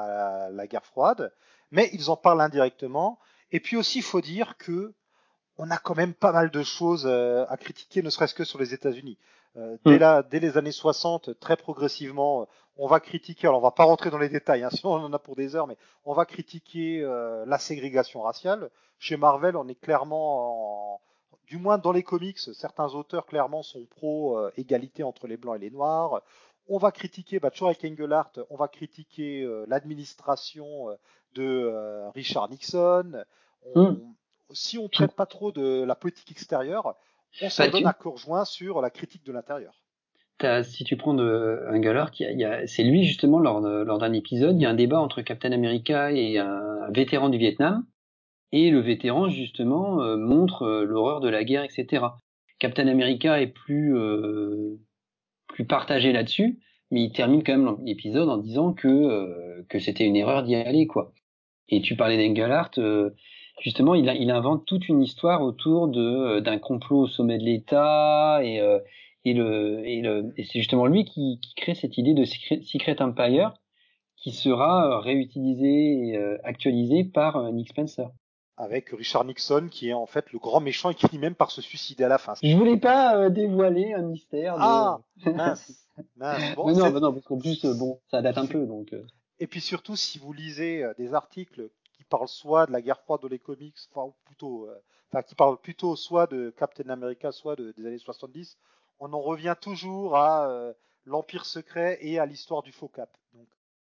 à la guerre froide, mais ils en parlent indirectement. Et puis aussi, il faut dire que on a quand même pas mal de choses euh, à critiquer, ne serait-ce que sur les États-Unis. Euh, dès, Mm. la, dès les années soixante, très progressivement, on va critiquer, alors on va pas rentrer dans les détails, hein, sinon on en a pour des heures, mais on va critiquer euh, la ségrégation raciale. Chez Marvel, on est clairement, en, du moins dans les comics, certains auteurs clairement sont pro euh, égalité entre les blancs et les noirs. On va critiquer, bah, toujours avec Engelhardt, on va critiquer euh, l'administration euh, de euh, Richard Nixon. Mm. On, si on Tout, traite pas trop de la politique extérieure, on s'en bah, donne à tu, cœur joint sur la critique de l'intérieur. t'as- si tu prends de Engelhart, il y a, il y a- c'est lui justement lors, de- lors d'un épisode, il y a un débat entre Captain America et un, un vétéran du Vietnam. Et le vétéran, justement, euh, montre euh, l'horreur de la guerre, et cetera. Captain America est plus, euh, plus partagé là-dessus, mais il termine quand même l'épisode en disant que, euh, que c'était une erreur d'y aller, quoi. Et tu parlais d'Engelhardt, euh, justement, il, a, il invente toute une histoire autour de euh, d'un complot au sommet de l'État, et, euh, et, le, et, le, et c'est justement lui qui, qui crée cette idée de Secret, Secret Empire qui sera euh, réutilisée et euh, actualisée par euh, Nick Spencer. Avec Richard Nixon qui est en fait le grand méchant et qui finit même par se suicider à la fin. Je voulais pas euh, dévoiler un mystère de. Ah, mince, mince. Bon, Mais non, c'est, bah non, parce qu'en plus, euh, bon, ça date un c'est- peu, donc. euh, et puis surtout si vous lisez euh, des articles qui parlent soit de la guerre froide dans les comics, enfin ou plutôt, euh, enfin qui parlent plutôt soit de Captain America, soit de- des années soixante-dix, on en revient toujours à euh, l'Empire secret et à l'histoire du faux Cap. Donc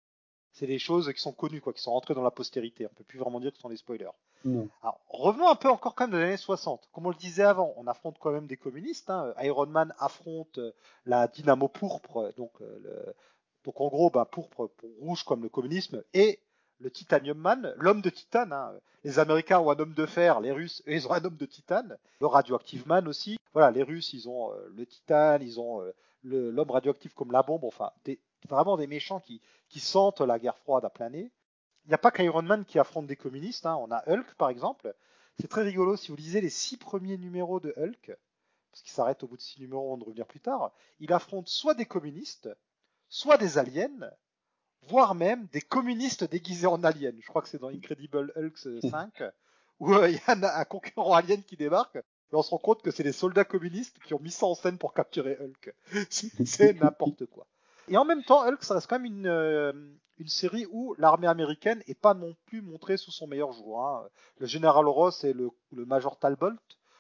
c'est des choses qui sont connues, quoi, qui sont rentrées dans la postérité. On peut plus vraiment dire que ce sont des spoilers. non. Alors, revenons un peu encore quand même de l'année soixante. Comme on le disait avant, on affronte quand même des communistes. Hein. Iron Man affronte euh, la dynamo pourpre, donc, euh, le... donc en gros, bah, pourpre pour rouge comme le communisme, et le Titanium Man, l'homme de titane. Hein. Les Américains ont un homme de fer, les Russes, eux, ils ont un homme de titane. Le Radioactive Man aussi. Voilà, les Russes, ils ont euh, le titane, ils ont euh, le, l'homme radioactif comme la bombe. Enfin, des, vraiment des méchants qui, qui sentent la guerre froide à plein nez. Il n'y a pas qu'Iron Man qui affronte des communistes. Hein. On a Hulk, par exemple. C'est très rigolo. Si vous lisez les six premiers numéros de Hulk, parce qu'il s'arrête au bout de six numéros avant de revenir plus tard, il affronte soit des communistes, soit des aliens, voire même des communistes déguisés en aliens. Je crois que c'est dans Incredible Hulk cinq, où il euh, y a un, un concurrent alien qui débarque, et on se rend compte que c'est les soldats communistes qui ont mis ça en scène pour capturer Hulk. C'est n'importe quoi. Et en même temps, Hulk, ça reste quand même une, euh, une série où l'armée américaine est pas non plus montrée sous son meilleur jour. Hein. Le général Ross et le, le major Talbot,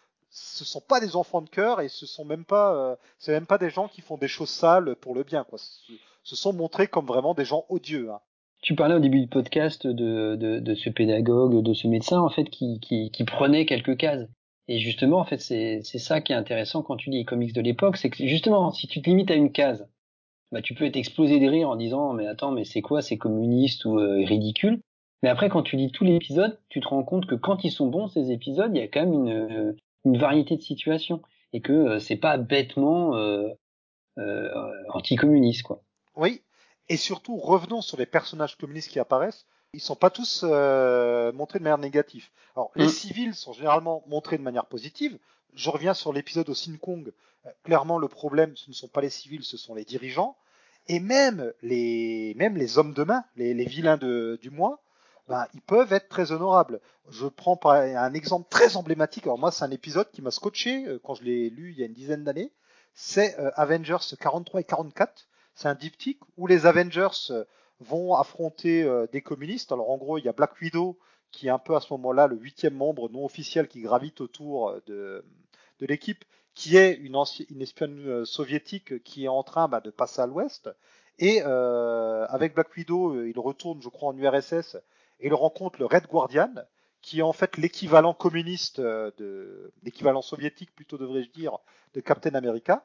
ce sont pas des enfants de cœur et ce sont même pas, euh, c'est même pas des gens qui font des choses sales pour le bien. Quoi. Ce, se sont montrés comme vraiment des gens odieux. Hein. Tu parlais au début du podcast de, de, de ce pédagogue, de ce médecin en fait qui, qui, qui prenait quelques cases. Et justement, en fait, c'est, c'est ça qui est intéressant quand tu lis les comics de l'époque, c'est que justement, si tu te limites à une case, bah tu peux être explosé de rire en disant mais attends, mais c'est quoi, c'est communiste ou euh, ridicule. Mais après, quand tu lis tous les épisodes, tu te rends compte que quand ils sont bons ces épisodes, il y a quand même une, une variété de situations et que euh, c'est pas bêtement euh, euh, anticommuniste quoi. Oui, et surtout revenons sur les personnages communistes qui apparaissent. Ils sont pas tous euh, montrés de manière négative. Alors les Mm. civils sont généralement montrés de manière positive. Je reviens sur l'épisode au Hong Kong. Euh, clairement, le problème, ce ne sont pas les civils, ce sont les dirigeants. Et même les, même les hommes de main, les, les vilains de, du mois, ben, ils peuvent être très honorables. Je prends par un exemple très emblématique. Alors moi, c'est un épisode qui m'a scotché euh, quand je l'ai lu il y a une dizaine d'années. C'est euh, Avengers quarante-trois et quarante-quatre. C'est un diptyque où les Avengers euh, vont affronter euh, des communistes. Alors en gros, il y a Black Widow qui est un peu à ce moment-là le huitième membre non officiel qui gravite autour de, de l'équipe, qui est une, ancienne, une espionne soviétique qui est en train bah, de passer à l'ouest. Et euh, avec Black Widow, il retourne, je crois, en U R S S et il rencontre le Red Guardian, qui est en fait l'équivalent communiste, de, l'équivalent soviétique plutôt devrais-je dire, de Captain America,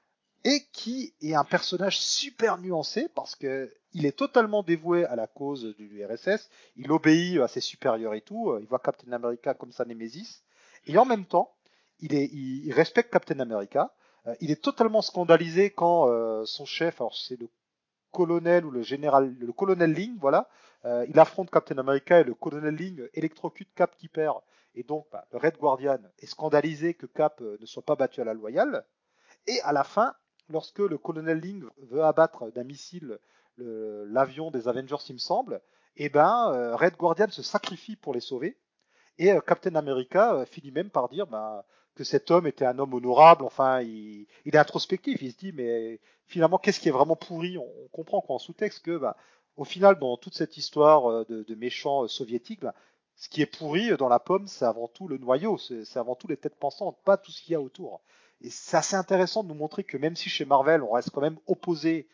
et qui est un personnage super nuancé parce que il est totalement dévoué à la cause du U R S S, il obéit à ses supérieurs et tout, il voit Captain America comme sa némésis, et en même temps, il, est, il, il respecte Captain America, euh, il est totalement scandalisé quand euh, son chef, alors c'est le colonel ou le général, le colonel Ling, voilà, euh, il affronte Captain America et le colonel Ling électrocute Cap qui perd, et donc bah, le Red Guardian est scandalisé que Cap euh, ne soit pas battu à la loyale, et à la fin, lorsque le colonel Ling veut abattre d'un missile le, l'avion des Avengers, il me semble, et ben euh, Red Guardian se sacrifie pour les sauver. Et euh, Captain America euh, finit même par dire bah, que cet homme était un homme honorable. Enfin, il, il est introspectif. Il se dit mais finalement, qu'est-ce qui est vraiment pourri? On, on comprend qu'en sous-texte que bah, au final, dans toute cette histoire euh, de, de méchants euh, soviétiques, bah, ce qui est pourri euh, dans la pomme, c'est avant tout le noyau, c'est, c'est avant tout les têtes pensantes, pas tout ce qu'il y a autour. Et c'est assez intéressant de nous montrer que même si chez Marvel, on reste quand même opposé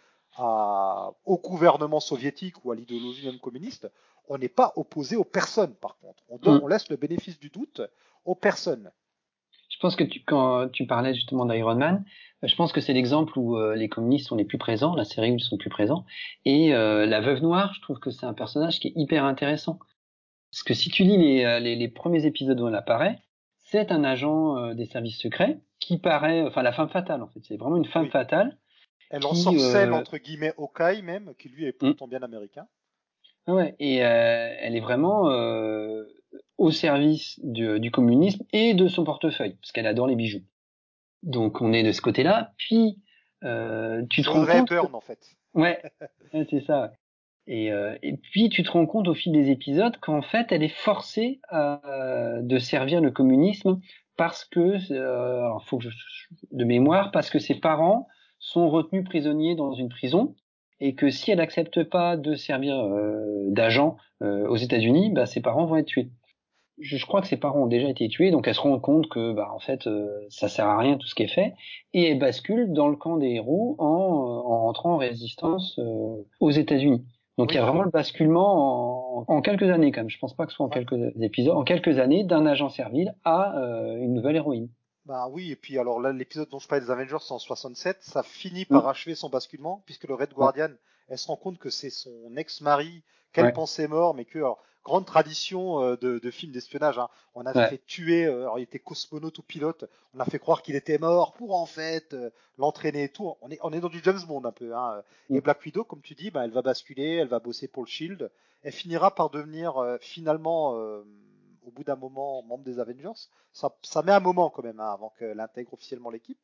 à, au gouvernement soviétique ou à l'idéologie même communiste, on n'est pas opposé aux personnes, par contre. On, donne, Mm. on laisse le bénéfice du doute aux personnes. Je pense que tu, quand tu parlais justement d'Iron Man, je pense que c'est l'exemple où euh, les communistes sont les plus présents, la série où ils sont plus présents. Et euh, la Veuve Noire, je trouve que c'est un personnage qui est hyper intéressant. Parce que si tu lis les, les, les premiers épisodes où elle apparaît, c'est un agent euh, des services secrets qui paraît, enfin la femme fatale en fait, c'est vraiment une femme Oui. fatale Elle qui... ensorcelle, Euh, entre guillemets, Hawkeye même, qui lui est mm, pourtant bien américain. ouais, et euh, elle est vraiment euh, au service du, du communisme et de son portefeuille, parce qu'elle adore les bijoux. Donc on est de ce côté-là. Puis euh, tu C'est te rends Audrey compte que Hepburn, en fait. ouais, ouais, c'est ça. Et, euh, et puis tu te rends compte au fil des épisodes qu'en fait elle est forcée euh, de servir le communisme parce que euh, alors faut que je, de mémoire parce que ses parents sont retenus prisonniers dans une prison et que si elle accepte pas de servir euh, d'agent euh, aux États-Unis, bah ses parents vont être tués. Je, je crois que ses parents ont déjà été tués, donc elle se rend compte que, bah, en fait, euh, ça sert à rien tout ce qui est fait, et elle bascule dans le camp des héros en, en rentrant en résistance euh, aux États-Unis. Donc il y Oui. a vraiment le basculement en, en quelques années, quand même. Je pense pas que ce soit en Ouais. quelques épisodes, en quelques années, d'un agent servile à euh, une nouvelle héroïne. Bah oui, et puis alors là, l'épisode dont je parlais des Avengers, c'est en soixante-sept, ça finit par Mm. achever son basculement, puisque le Red Ouais, Guardian, elle se rend compte que c'est son ex-mari qu'elle ouais, pensait mort, mais que, alors, grande tradition euh, de, de films d'espionnage, hein, on a ouais. fait tuer, euh, alors il était cosmonaute ou pilote, on a fait croire qu'il était mort pour en fait euh, l'entraîner et tout. On est, on est dans du James Bond un peu, hein. Et Mm. Black Widow, comme tu dis, bah, elle va basculer, elle va bosser pour le Shield, elle finira par devenir euh, finalement, euh, au bout d'un moment, membre des Avengers. Ça, ça met un moment quand même hein, avant qu'elle intègre officiellement l'équipe.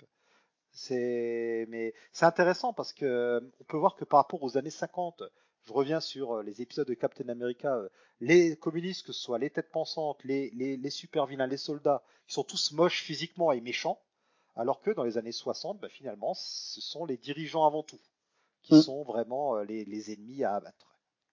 C'est, mais c'est intéressant parce que euh, on peut voir que par rapport aux années cinquante, je reviens sur euh, les épisodes de Captain America, euh, les communistes, que ce soit les têtes pensantes, les, les, les super vilains, les soldats, ils sont tous moches physiquement et méchants, alors que dans les années soixante, bah, finalement, ce sont les dirigeants avant tout qui Mm. sont vraiment euh, les, les ennemis à abattre.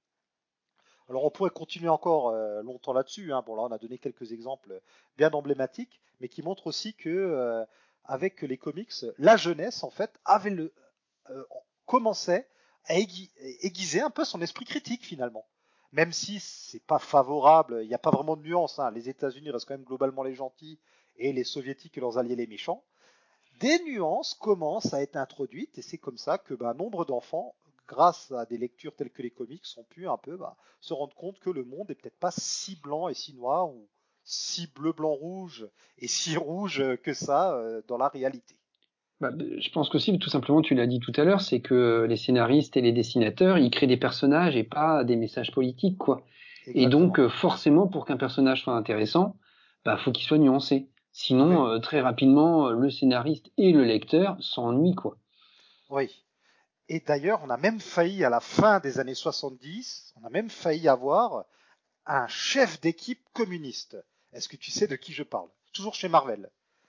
Alors on pourrait continuer encore euh, longtemps là-dessus. Hein. Bon là on a donné quelques exemples bien emblématiques, mais qui montrent aussi que euh, avec les comics, la jeunesse en fait avait le euh, commençait à aiguiser, aiguiser un peu son esprit critique finalement. Même si c'est pas favorable, il n'y a pas vraiment de nuance. Hein. Les États-Unis restent quand même globalement les gentils et les Soviétiques et leurs alliés les méchants. Des nuances commencent à être introduites et c'est comme ça que bah, nombre d'enfants, grâce à des lectures telles que les comics, ont pu un peu bah, se rendre compte que le monde est peut-être pas si blanc et si noir ou si bleu, blanc, rouge et si rouge que ça euh, dans la réalité. Bah, je pense qu'aussi, tout simplement, tu l'as dit tout à l'heure, c'est que les scénaristes et les dessinateurs, ils créent des personnages et pas des messages politiques, quoi. Et donc, Exactement. euh, forcément, pour qu'un personnage soit intéressant, bah, faut qu'il soit nuancé. Oui, Sinon, euh, très rapidement, euh, le scénariste et le lecteur s'ennuient, quoi. oui. Et d'ailleurs, on a même failli à la fin des années soixante-dix, on a même failli avoir un chef d'équipe communiste. Est-ce que tu sais de qui je parle? Toujours chez Marvel.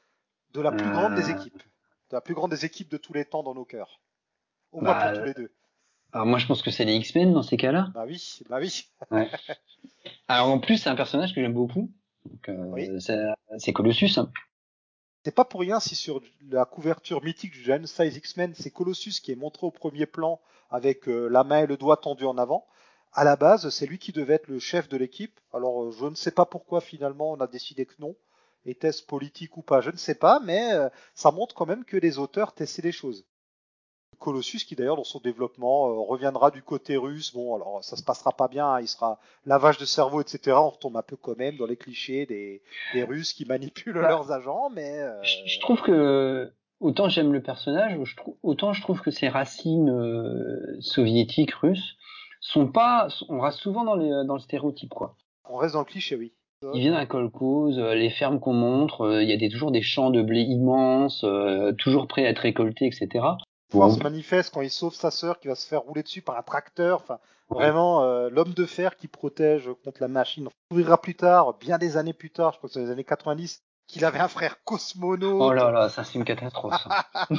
De la plus grande des Euh, équipes. De la plus grande des équipes de tous les temps dans nos cœurs. Au moins pour tous bah, les deux. alors moi, je pense que c'est les X-Men dans ces cas-là. Bah oui, bah oui. Ouais. Alors en plus, c'est un personnage que j'aime beaucoup. Donc, Oui. euh, ça- c'est Colossus, hein. C'est pas pour rien si sur la couverture mythique du Giant Size X-Men, c'est Colossus qui est montré au premier plan avec euh, la main et le doigt tendus en avant. À la base, c'est lui qui devait être le chef de l'équipe. Alors, euh, je ne sais pas pourquoi finalement on a décidé que non. Était-ce politique ou pas? Je ne sais pas, mais euh, ça montre quand même que les auteurs testaient des choses. Colossus qui d'ailleurs dans son développement euh, reviendra du côté russe. Bon, alors ça se passera pas bien, hein, il sera lavage de cerveau, et cetera. On retombe un peu quand même dans les clichés des, des Russes qui manipulent Bah, leurs agents, mais je, je euh, trouve que autant j'aime le personnage, je trou- autant je trouve que ses racines euh, soviétiques, russes, sont pas, on reste souvent dans, les, dans le stéréotype, quoi. on reste dans le cliché, oui. Il vient d'un kolkhoz, euh, les fermes qu'on montre, euh, il y a des, toujours des champs de blé immenses, euh, toujours prêts à être récoltés, et cetera. Pouvoir Bon, se manifeste quand il sauve sa sœur qui va se faire rouler dessus par un tracteur. Enfin, ouais. vraiment euh, l'homme de fer qui protège contre la machine. On découvrira plus tard, bien des années plus tard, je crois que c'est les années quatre-vingt-dix, qu'il avait un frère Oh cosmonaute. là là, ça c'est une catastrophe, ça.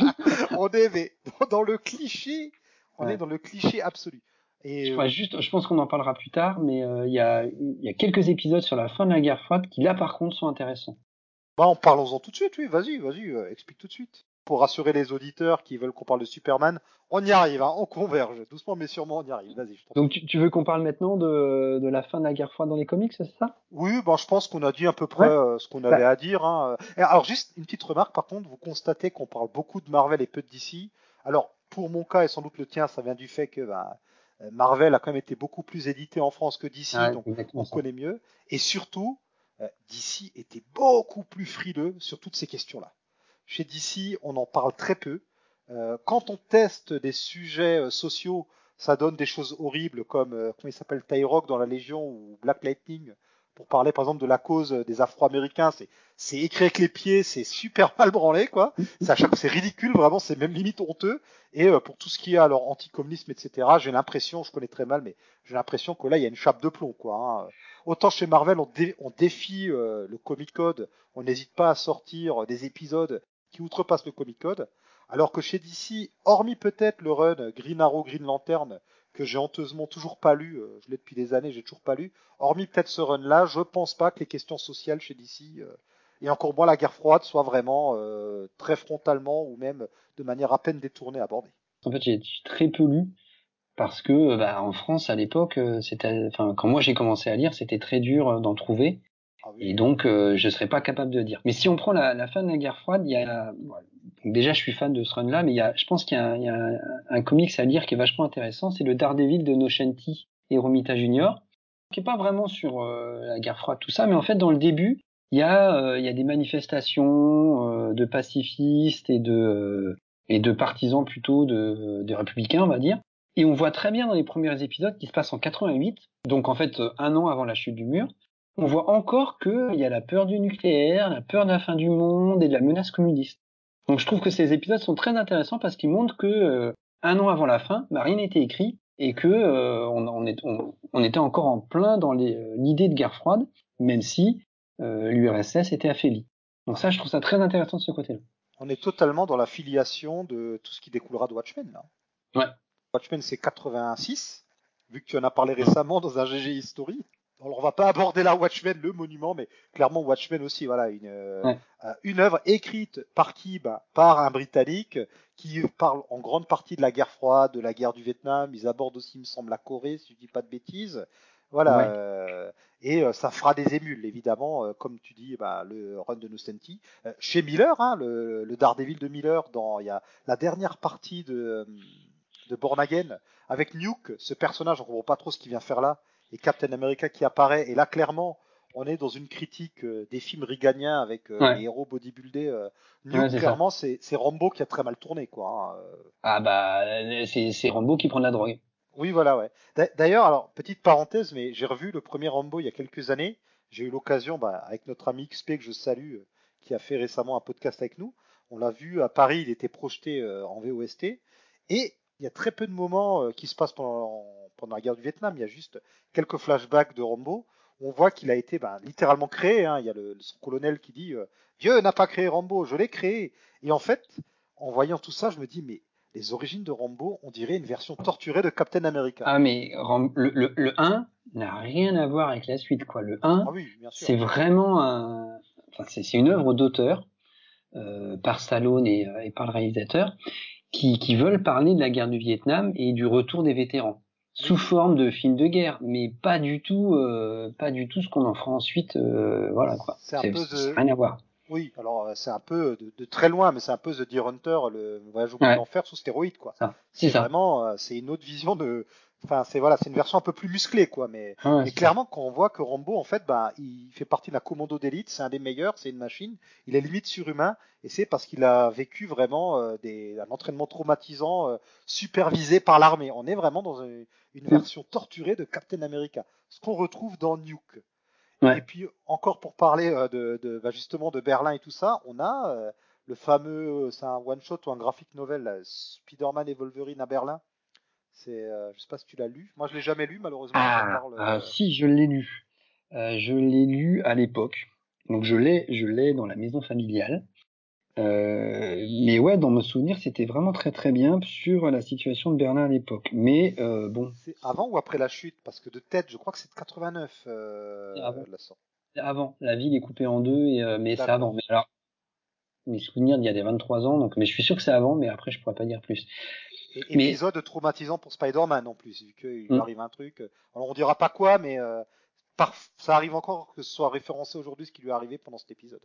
On est mais, dans le cliché, on est Ouais. dans le cliché absolu. Et Je euh, pourrais juste, je pense qu'on en parlera plus tard, mais euh, il y a, il y a quelques épisodes sur la fin de la guerre froide qui là par contre sont intéressants. bah, en parlons-en tout de suite, oui, vas-y, vas-y, euh, explique tout de suite. Pour rassurer les auditeurs qui veulent qu'on parle de Superman, on y arrive, hein, on converge. Doucement mais sûrement, on y arrive. Vas-y, je t'en Donc prie. tu, tu veux qu'on parle maintenant de, de la fin de la guerre froide dans les comics, c'est ça? Oui, ben, je pense qu'on a dit à peu près Ouais. euh, ce qu'on avait Bah, à dire. Hein. Et alors, juste une petite remarque, par contre, vous constatez qu'on parle beaucoup de Marvel et peu de D C. Alors, pour mon cas, et sans doute le tien, ça vient du fait que bah, euh, Marvel a quand même été beaucoup plus édité en France que D C, ouais, donc c'est exactement on ça. connaît mieux. Et surtout, euh, D C était beaucoup plus frileux sur toutes ces questions-là. Chez D C, on en parle très peu. Euh, quand on teste des sujets euh, sociaux, ça donne des choses horribles comme, euh, comment il s'appelle, Tyrock dans la Légion ou Black Lightning pour parler par exemple de la cause des Afro-Américains, c'est c'est écrit avec les pieds, c'est super mal branlé quoi. C'est à chaque fois c'est ridicule vraiment, c'est même limite honteux. Et euh, pour tout ce qui est alors anticommunisme et cetera, j'ai l'impression, je connais très mal, mais j'ai l'impression que là il y a une chape de plomb quoi. Hein. Autant chez Marvel on, dé, on défie euh, le comic code, on n'hésite pas à sortir des épisodes qui outrepassent le comic code, alors que chez D C, hormis peut-être le run Green Arrow, Green Lantern que j'ai honteusement toujours pas lu, euh, je l'ai depuis des années, j'ai toujours pas lu. Hormis peut-être ce run-là, je pense pas que les questions sociales chez D C, euh, et encore moins la guerre froide, soient vraiment euh, très frontalement ou même de manière à peine détournée abordées. En fait, j'ai j'ai très peu lu parce que euh, bah, en France à l'époque, euh, c'était, enfin quand moi j'ai commencé à lire, c'était très dur euh, d'en trouver. Ah oui, Et oui. donc, euh, je serais pas capable de dire. Mais si on prend la, la fin de la guerre froide, il y a, bon, donc déjà, je suis fan de ce run-là, mais il y a, je pense qu'il y a, un, il y a un, un comics à lire qui est vachement intéressant, c'est le Daredevil de Nocenti et Romita Junior, qui est pas vraiment sur euh, la guerre froide, tout ça, mais en fait, dans le début, il y a, euh, il y a des manifestations euh, de pacifistes et de, euh, et de partisans plutôt de, des républicains, on va dire. Et on voit très bien dans les premiers épisodes qui se passent en quatre-vingt-huit, donc en fait, un an avant la chute du mur, on voit encore qu'il y a la peur du nucléaire, la peur de la fin du monde et de la menace communiste. Donc je trouve que ces épisodes sont très intéressants parce qu'ils montrent que euh, un an avant la fin, bah, rien n'était écrit et que euh, on, on, est, on, on était encore en plein dans les, euh, l'idée de guerre froide, même si euh, l'U R S S était affaiblie. Donc ça, je trouve ça très intéressant de ce côté-là. On est totalement dans la filiation de tout ce qui découlera de Watchmen, là. Ouais. Watchmen, c'est quatre-vingt-six, vu que tu en as parlé récemment dans un G G History. Alors, on va pas aborder la Watchmen, le monument, mais clairement Watchmen aussi, voilà, une, euh, Ouais. une œuvre écrite par qui? Bah, par un Britannique qui parle en grande partie de la guerre froide, de la guerre du Vietnam. Ils abordent aussi, il me semble, la Corée, si je dis pas de bêtises. Voilà, Ouais. euh, et euh, ça fera des émules, évidemment, euh, comme tu dis, bah, le run de Nocenti. Euh, chez Miller, hein, le, le Daredevil de Miller, dans il y a la dernière partie de, de Born Again, avec Nuke, ce personnage, on ne comprend pas trop ce qu'il vient faire là, et Captain America qui apparaît, et là, clairement, on est dans une critique euh, des films riganiens avec euh, les Ouais. héros bodybuildés. Euh, Ouais, Nuke, c'est ça. clairement, c'est c'est Rambo qui a très mal tourné, quoi. Hein. Euh, Ah bah, c'est, c'est Rambo qui prend de la drogue. Oui, voilà, ouais. D'a- D'ailleurs, alors, petite parenthèse, mais j'ai revu le premier Rambo il y a quelques années. J'ai eu l'occasion, bah, avec notre ami X P que je salue, euh, qui a fait récemment un podcast avec nous. On l'a vu à Paris, il était projeté euh, en V O S T. Et il y a très peu de moments euh, qui se passent pendant, pendant la guerre du Vietnam. Il y a juste quelques flashbacks de Rambo. Où on voit qu'il a été bah, littéralement créé. Hein. Il y a le, son colonel qui dit euh, Dieu n'a pas créé Rambo, je l'ai créé. Et en fait, en voyant tout ça, je me dis mais les origines de Rambo, on dirait une version torturée de Captain America. Ah mais Ram- le, le, le un n'a rien à voir avec la suite, quoi. Le un, Ah oui, bien sûr. c'est vraiment un, enfin, c'est, c'est une œuvre d'auteur euh, par Stallone et, euh, et par le réalisateur qui, qui veulent parler de la guerre du Vietnam et du retour des vétérans sous Oui, forme de film de guerre, mais pas du tout, euh, pas du tout ce qu'on en fera ensuite. Euh, voilà quoi. c'est un C'est, peu c'est The... rien à voir. Oui, alors euh, c'est un peu de, de très loin, mais c'est un peu The Deer Hunter, le voyage au bout de Ouais, l'enfer sous stéroïdes, quoi. ça, c'est C'est ça. vraiment, euh, c'est une autre vision de, enfin c'est voilà, c'est une version un peu plus musclée, quoi. Mais, Ah ouais, mais c'est ça. clairement, quand on voit que Rambo, en fait, bah, il fait partie de la commando d'élite, c'est un des meilleurs, c'est une machine, il est limite surhumain, et c'est parce qu'il a vécu vraiment euh, des, un entraînement traumatisant euh, supervisé par l'armée. On est vraiment dans une, une Mm. version torturée de Captain America, ce qu'on retrouve dans Nuke. Et Ouais. puis encore pour parler euh, de, de bah, justement de Berlin et tout ça, on a euh, le fameux, c'est un one shot ou un graphic novel, là, Spider-Man et Wolverine à Berlin. C'est, euh, je sais pas si tu l'as lu. Moi, je l'ai jamais lu malheureusement. Ça Ah, parle. euh, euh, si je l'ai lu. Euh, je l'ai lu à l'époque. Donc je l'ai, je l'ai dans la maison familiale. Euh, mais ouais, dans mes souvenirs, c'était vraiment très très bien sur la situation de Berlin à l'époque. Mais euh, bon, C'est avant ou après la chute? Parce que de tête, je crois que c'est de quatre-vingt-neuf c'est euh, avant. la sortie. C'est avant. La ville est coupée en deux, et, euh, mais c'est avant. D'accord. Mais alors, mes souvenirs d'il y a des vingt-trois ans, donc, mais je suis sûr que c'est avant, mais après je pourrais pas dire plus. Et Mais épisode traumatisant pour Spider-Man en plus, vu qu'il lui hum, arrive un truc. Alors on dira pas quoi, mais euh, par- ça arrive encore que ce soit référencé aujourd'hui ce qui lui est arrivé pendant cet épisode.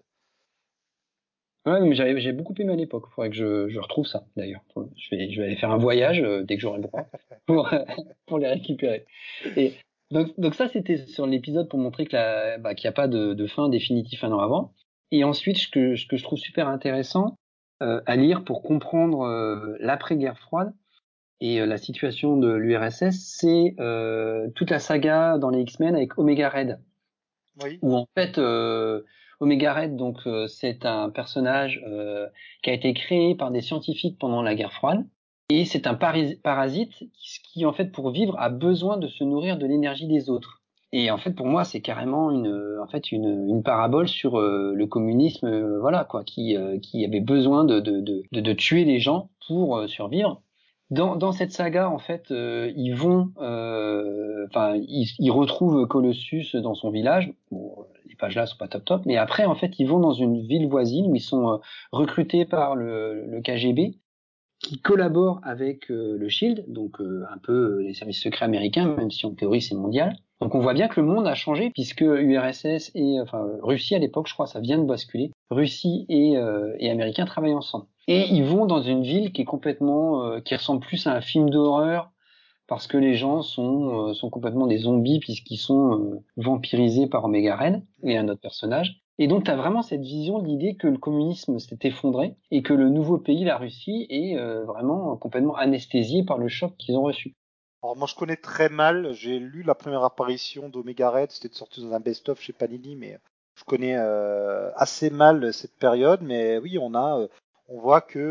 ouais, mais j'avais, j'ai beaucoup aimé à l'époque. Faudrait que je, je retrouve ça d'ailleurs. Faut- Je vais, je vais aller faire un voyage euh, dès que j'aurai le droit pour pour les récupérer. Et donc, donc ça, c'était sur l'épisode pour montrer que la, bah, qu'il n'y a pas de, de fin définitive un an avant. Et ensuite, ce que, ce que je trouve super intéressant euh, à lire pour comprendre euh, l'après-guerre froide et euh, la situation de l'U R S S, c'est euh, toute la saga dans les X-Men avec Omega Red, Oui. où en fait euh, Omega Red, donc euh, c'est un personnage euh, qui a été créé par des scientifiques pendant la guerre froide. Et c'est un paris- parasite qui, qui, en fait, pour vivre, a besoin de se nourrir de l'énergie des autres. Et en fait, pour moi, c'est carrément une, en fait, une, une parabole sur euh, le communisme, euh, voilà quoi, qui, euh, qui avait besoin de, de, de, de, de tuer les gens pour euh, survivre. Dans, dans cette saga, en fait, euh, ils vont, euh, enfin, ils, ils retrouvent Colossus dans son village. Bon, les pages là sont pas top top, mais après, en fait, ils vont dans une ville voisine où ils sont euh, recrutés par le, le K G B, qui collabore avec euh, le Shield, donc euh, un peu euh, les services secrets américains, même si en théorie c'est mondial. Donc on voit bien que le monde a changé puisque U R S S et enfin Russie à l'époque, je crois, ça vient de basculer. Russie et, euh, et Américains travaillent ensemble. Et ils vont dans une ville qui est complètement, euh, qui ressemble plus à un film d'horreur parce que les gens sont euh, sont complètement des zombies puisqu'ils sont euh, vampirisés par Omega Red et un autre personnage. Et donc tu as vraiment cette vision de l'idée que le communisme s'est effondré et que le nouveau pays, la Russie, est euh, vraiment complètement anesthésié par le choc qu'ils ont reçu. Alors moi je connais très mal, j'ai lu la première apparition d'Omega Red, c'était sorti dans un best-of chez Panini, mais je connais euh, assez mal cette période, mais oui on a, euh, on voit que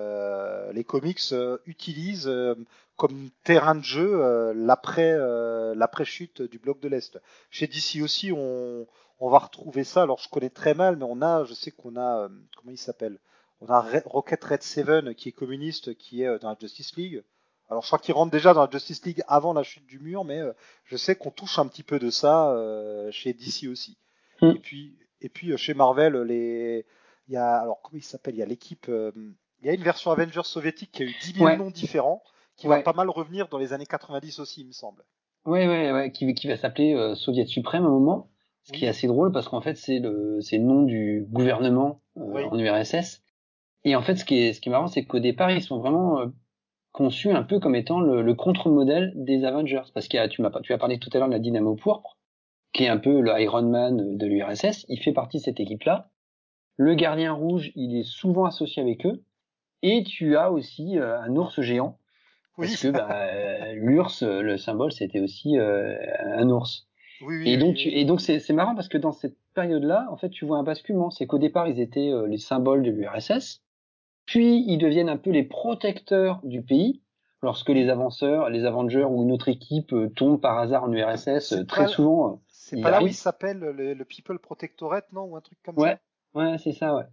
euh, les comics euh, utilisent euh, comme terrain de jeu euh, l'après euh, l'après chute du bloc de l'Est. Chez D C aussi on, on va retrouver ça, alors je connais très mal, mais on a, je sais qu'on a, euh, comment il s'appelle, on a Re- Rocket Red Seven qui est communiste, qui est euh, dans la Justice League. Alors je crois qu'il rentre déjà dans la Justice League avant la chute du mur, mais euh, je sais qu'on touche un petit peu de ça euh, chez D C aussi. Et Hmm. puis, et puis euh, chez Marvel, les, il y a, alors comment il s'appelle? Il y a l'équipe, euh, il y a une version Avengers soviétique qui a eu dix mille Ouais, noms différents, qui va ouais. pas mal revenir dans les années quatre-vingt-dix aussi, il me semble. Ouais, ouais, ouais, qui, qui va s'appeler euh, Soviet suprême à un moment, ce qui est Oui, assez drôle parce qu'en fait c'est le c'est le nom du gouvernement euh, oui, en U R S S. Et en fait ce qui est ce qui est marrant c'est qu'au départ ils sont vraiment euh, conçus un peu comme étant le, le contre-modèle des Avengers parce qu'il y a tu m'as pas- tu as parlé tout à l'heure de la Dynamo Pourpre qui est un peu le Iron Man de l'U R S S, il fait partie de cette équipe-là. Le Gardien Rouge, il est souvent associé avec eux et tu as aussi euh, un ours géant parce oui, que bah, euh, l'ours, euh, le symbole c'était aussi euh, un ours. oui, oui, Et oui, donc, tu- oui. et donc c'est, c'est marrant parce que dans cette période-là, en fait, tu vois un basculement. C'est qu'au départ, ils étaient euh, les symboles de l'U R S S, puis ils deviennent un peu les protecteurs du pays. Lorsque les Oui. avanceurs, les Avengers ou une autre équipe euh, tombent par hasard en U R S S, euh, C'est très pas, souvent, euh, c'est ils pas y là où il arrivent. s'appelle le, le People Protectorate, non, ou un truc comme Ouais, ça, ouais, c'est ça, ouais.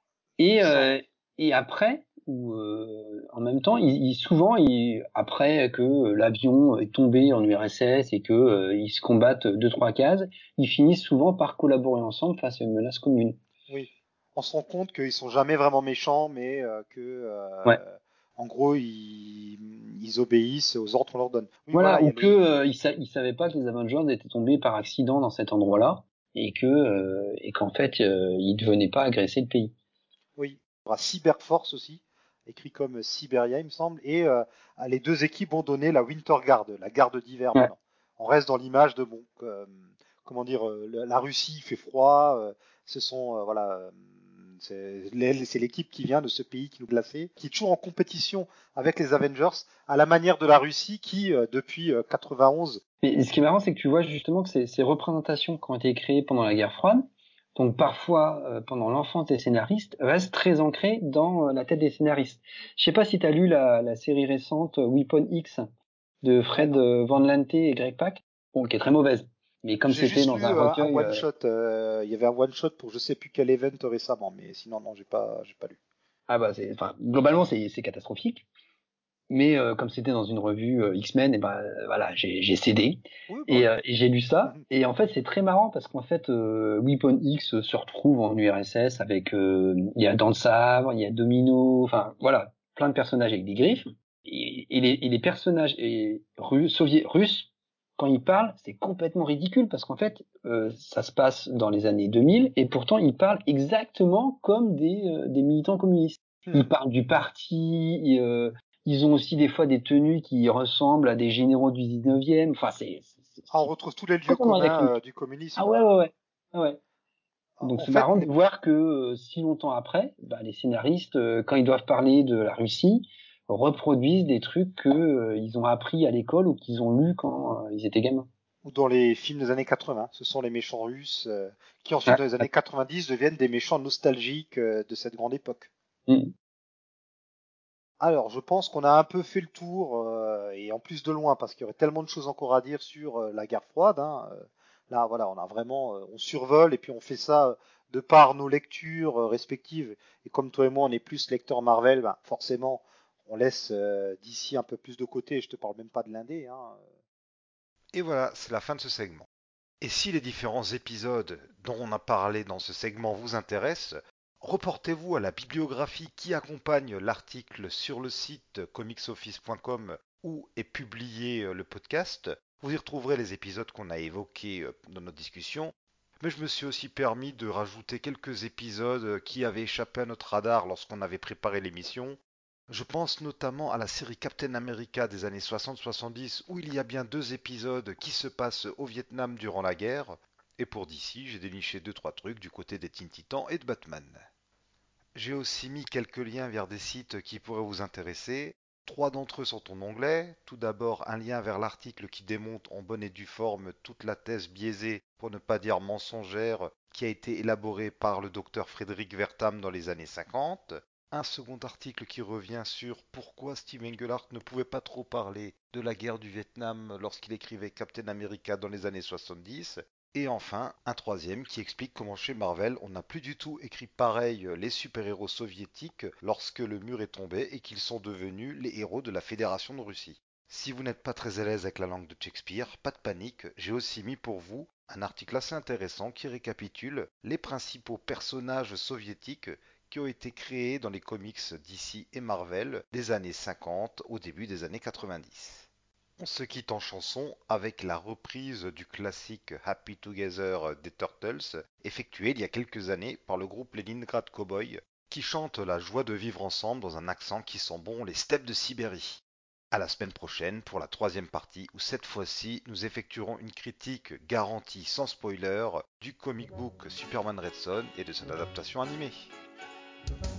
il me Et, semble. euh, et après, ou euh, en même temps, ils, ils- souvent, ils, après que euh, l'avion est tombé en U R S S et que euh, ils se combattent deux trois cases, ils finissent souvent par collaborer ensemble face à une menace commune. Oui, on se rend compte qu'ils sont jamais vraiment méchants, mais euh, que, Ouais. euh, en gros, ils, ils obéissent aux ordres qu'on leur donne. Oui, voilà, Voilà, il y a ou que les. euh, ils, sa- ils savaient pas que les Avengers étaient tombés par accident dans cet endroit-là et que euh, et qu'en fait euh, ils ne venaient pas agresser le pays. Oui, il y aura Cyberforce aussi, écrit comme Siberia, il me semble, et euh, les deux équipes vont donner la Winter Guard, la garde d'hiver Ouais. maintenant. On reste dans l'image de bon, euh, comment dire, euh, la Russie il fait froid, euh, ce sont euh, voilà. euh, C'est c'est l'équipe qui vient de ce pays qui nous glaçait, qui est toujours en compétition avec les Avengers, à la manière de la Russie qui, euh, depuis euh, quatre-vingt-onze, Mais ce qui est marrant, c'est que tu vois justement que ces, ces représentations qui ont été créées pendant la guerre froide, donc parfois euh, pendant l'enfance des scénaristes, restent très ancrées dans euh, la tête des scénaristes. Je sais pas si tu as lu la, la série récente euh, Weapon X de non, Fred euh, Van Lente et Greg Pak, bon, qui est très mauvaise. Mais comme j'ai c'était juste dans un lu euh, un recueil, one euh, shot. euh, Il y avait un one shot pour je sais plus quel event récemment, mais sinon non, j'ai pas, j'ai pas lu. ah bah c'est, enfin globalement c'est c'est catastrophique. Mais euh, comme c'était dans une revue euh, X-Men, et ben euh, voilà, j'ai j'ai cédé Oui, bah, et, euh, et j'ai lu ça. Et en fait, c'est très marrant parce qu'en fait, euh, Weapon X se retrouve en U R S S avec euh, il y a Dan Sabre, il y a Domino, enfin voilà, plein de personnages avec des griffes. Et, et les, et les personnages et, russes, sovié- russes, quand ils parlent, c'est complètement ridicule parce qu'en fait, euh, ça se passe dans les années deux mille et pourtant ils parlent exactement comme des, euh, des militants communistes. Ils parlent du parti. Ils, euh, ils ont aussi des fois des tenues qui ressemblent à des généraux du dix-neuvième. Enfin, c'est c'est- Ah, on c'est retrouve tous les lieux complètement communs euh, anachronique. du communisme. Ah ouais, ouais, Bah. ouais. Ah ouais. Donc En c'est fait, marrant de les... voir que euh, si longtemps après, bah, les scénaristes, euh, quand ils doivent parler de la Russie, reproduisent des trucs que euh, ils ont appris à l'école ou qu'ils ont lus quand euh, ils étaient gamins. ou dans les films des années quatre-vingts, ce sont les méchants russes euh, qui ensuite, Ouais. dans les années quatre-vingt-dix, deviennent des méchants nostalgiques euh, de cette grande époque. Mm. Alors, je pense qu'on a un peu fait le tour, euh, et en plus de loin, parce qu'il y aurait tellement de choses encore à dire sur euh, la guerre froide. Hein, euh, là, voilà, on a vraiment, euh, on survole et puis on fait ça euh, de par nos lectures euh, respectives. Et comme toi et moi, on est plus lecteurs Marvel, ben, forcément, on laisse euh, d'ici un peu plus de côté. Je te parle même pas de l'indé. Hein. Et voilà, c'est la fin de ce segment. Et si les différents épisodes dont on a parlé dans ce segment vous intéressent, reportez-vous à la bibliographie qui accompagne l'article sur le site comicsoffice point com où est publié le podcast. Vous y retrouverez les épisodes qu'on a évoqués euh, dans notre discussion, mais je me suis aussi permis de rajouter quelques épisodes euh, qui avaient échappé à notre radar lorsqu'on avait préparé l'émission. Je pense notamment à la série Captain America des années soixante soixante-dix où il y a bien deux épisodes qui se passent au Vietnam durant la guerre. Et pour d'ici, j'ai déniché deux trois trucs du côté des Teen Titans et de Batman. J'ai aussi mis quelques liens vers des sites qui pourraient vous intéresser. Trois d'entre eux sont en anglais. Tout d'abord, un lien vers l'article qui démonte en bonne et due forme toute la thèse biaisée, pour ne pas dire mensongère, qui a été élaborée par le docteur Frédéric Wertham dans les années cinquante. Un second article qui revient sur pourquoi Steve Englehart ne pouvait pas trop parler de la guerre du Vietnam lorsqu'il écrivait Captain America dans les années soixante-dix. Et enfin, un troisième qui explique comment chez Marvel, on n'a plus du tout écrit pareil les super-héros soviétiques lorsque le mur est tombé et qu'ils sont devenus les héros de la Fédération de Russie. Si vous n'êtes pas très à l'aise avec la langue de Shakespeare, pas de panique, j'ai aussi mis pour vous un article assez intéressant qui récapitule les principaux personnages soviétiques qui ont été créés dans les comics D C et Marvel des années cinquante au début des années quatre-vingt-dix. On se quitte en chanson avec la reprise du classique Happy Together des Turtles, effectuée il y a quelques années par le groupe Leningrad Cowboy, qui chante la joie de vivre ensemble dans un accent qui sent bon les steppes de Sibérie. À la semaine prochaine pour la troisième partie où cette fois-ci nous effectuerons une critique garantie sans spoiler du comic book Superman Red Son et de son adaptation animée.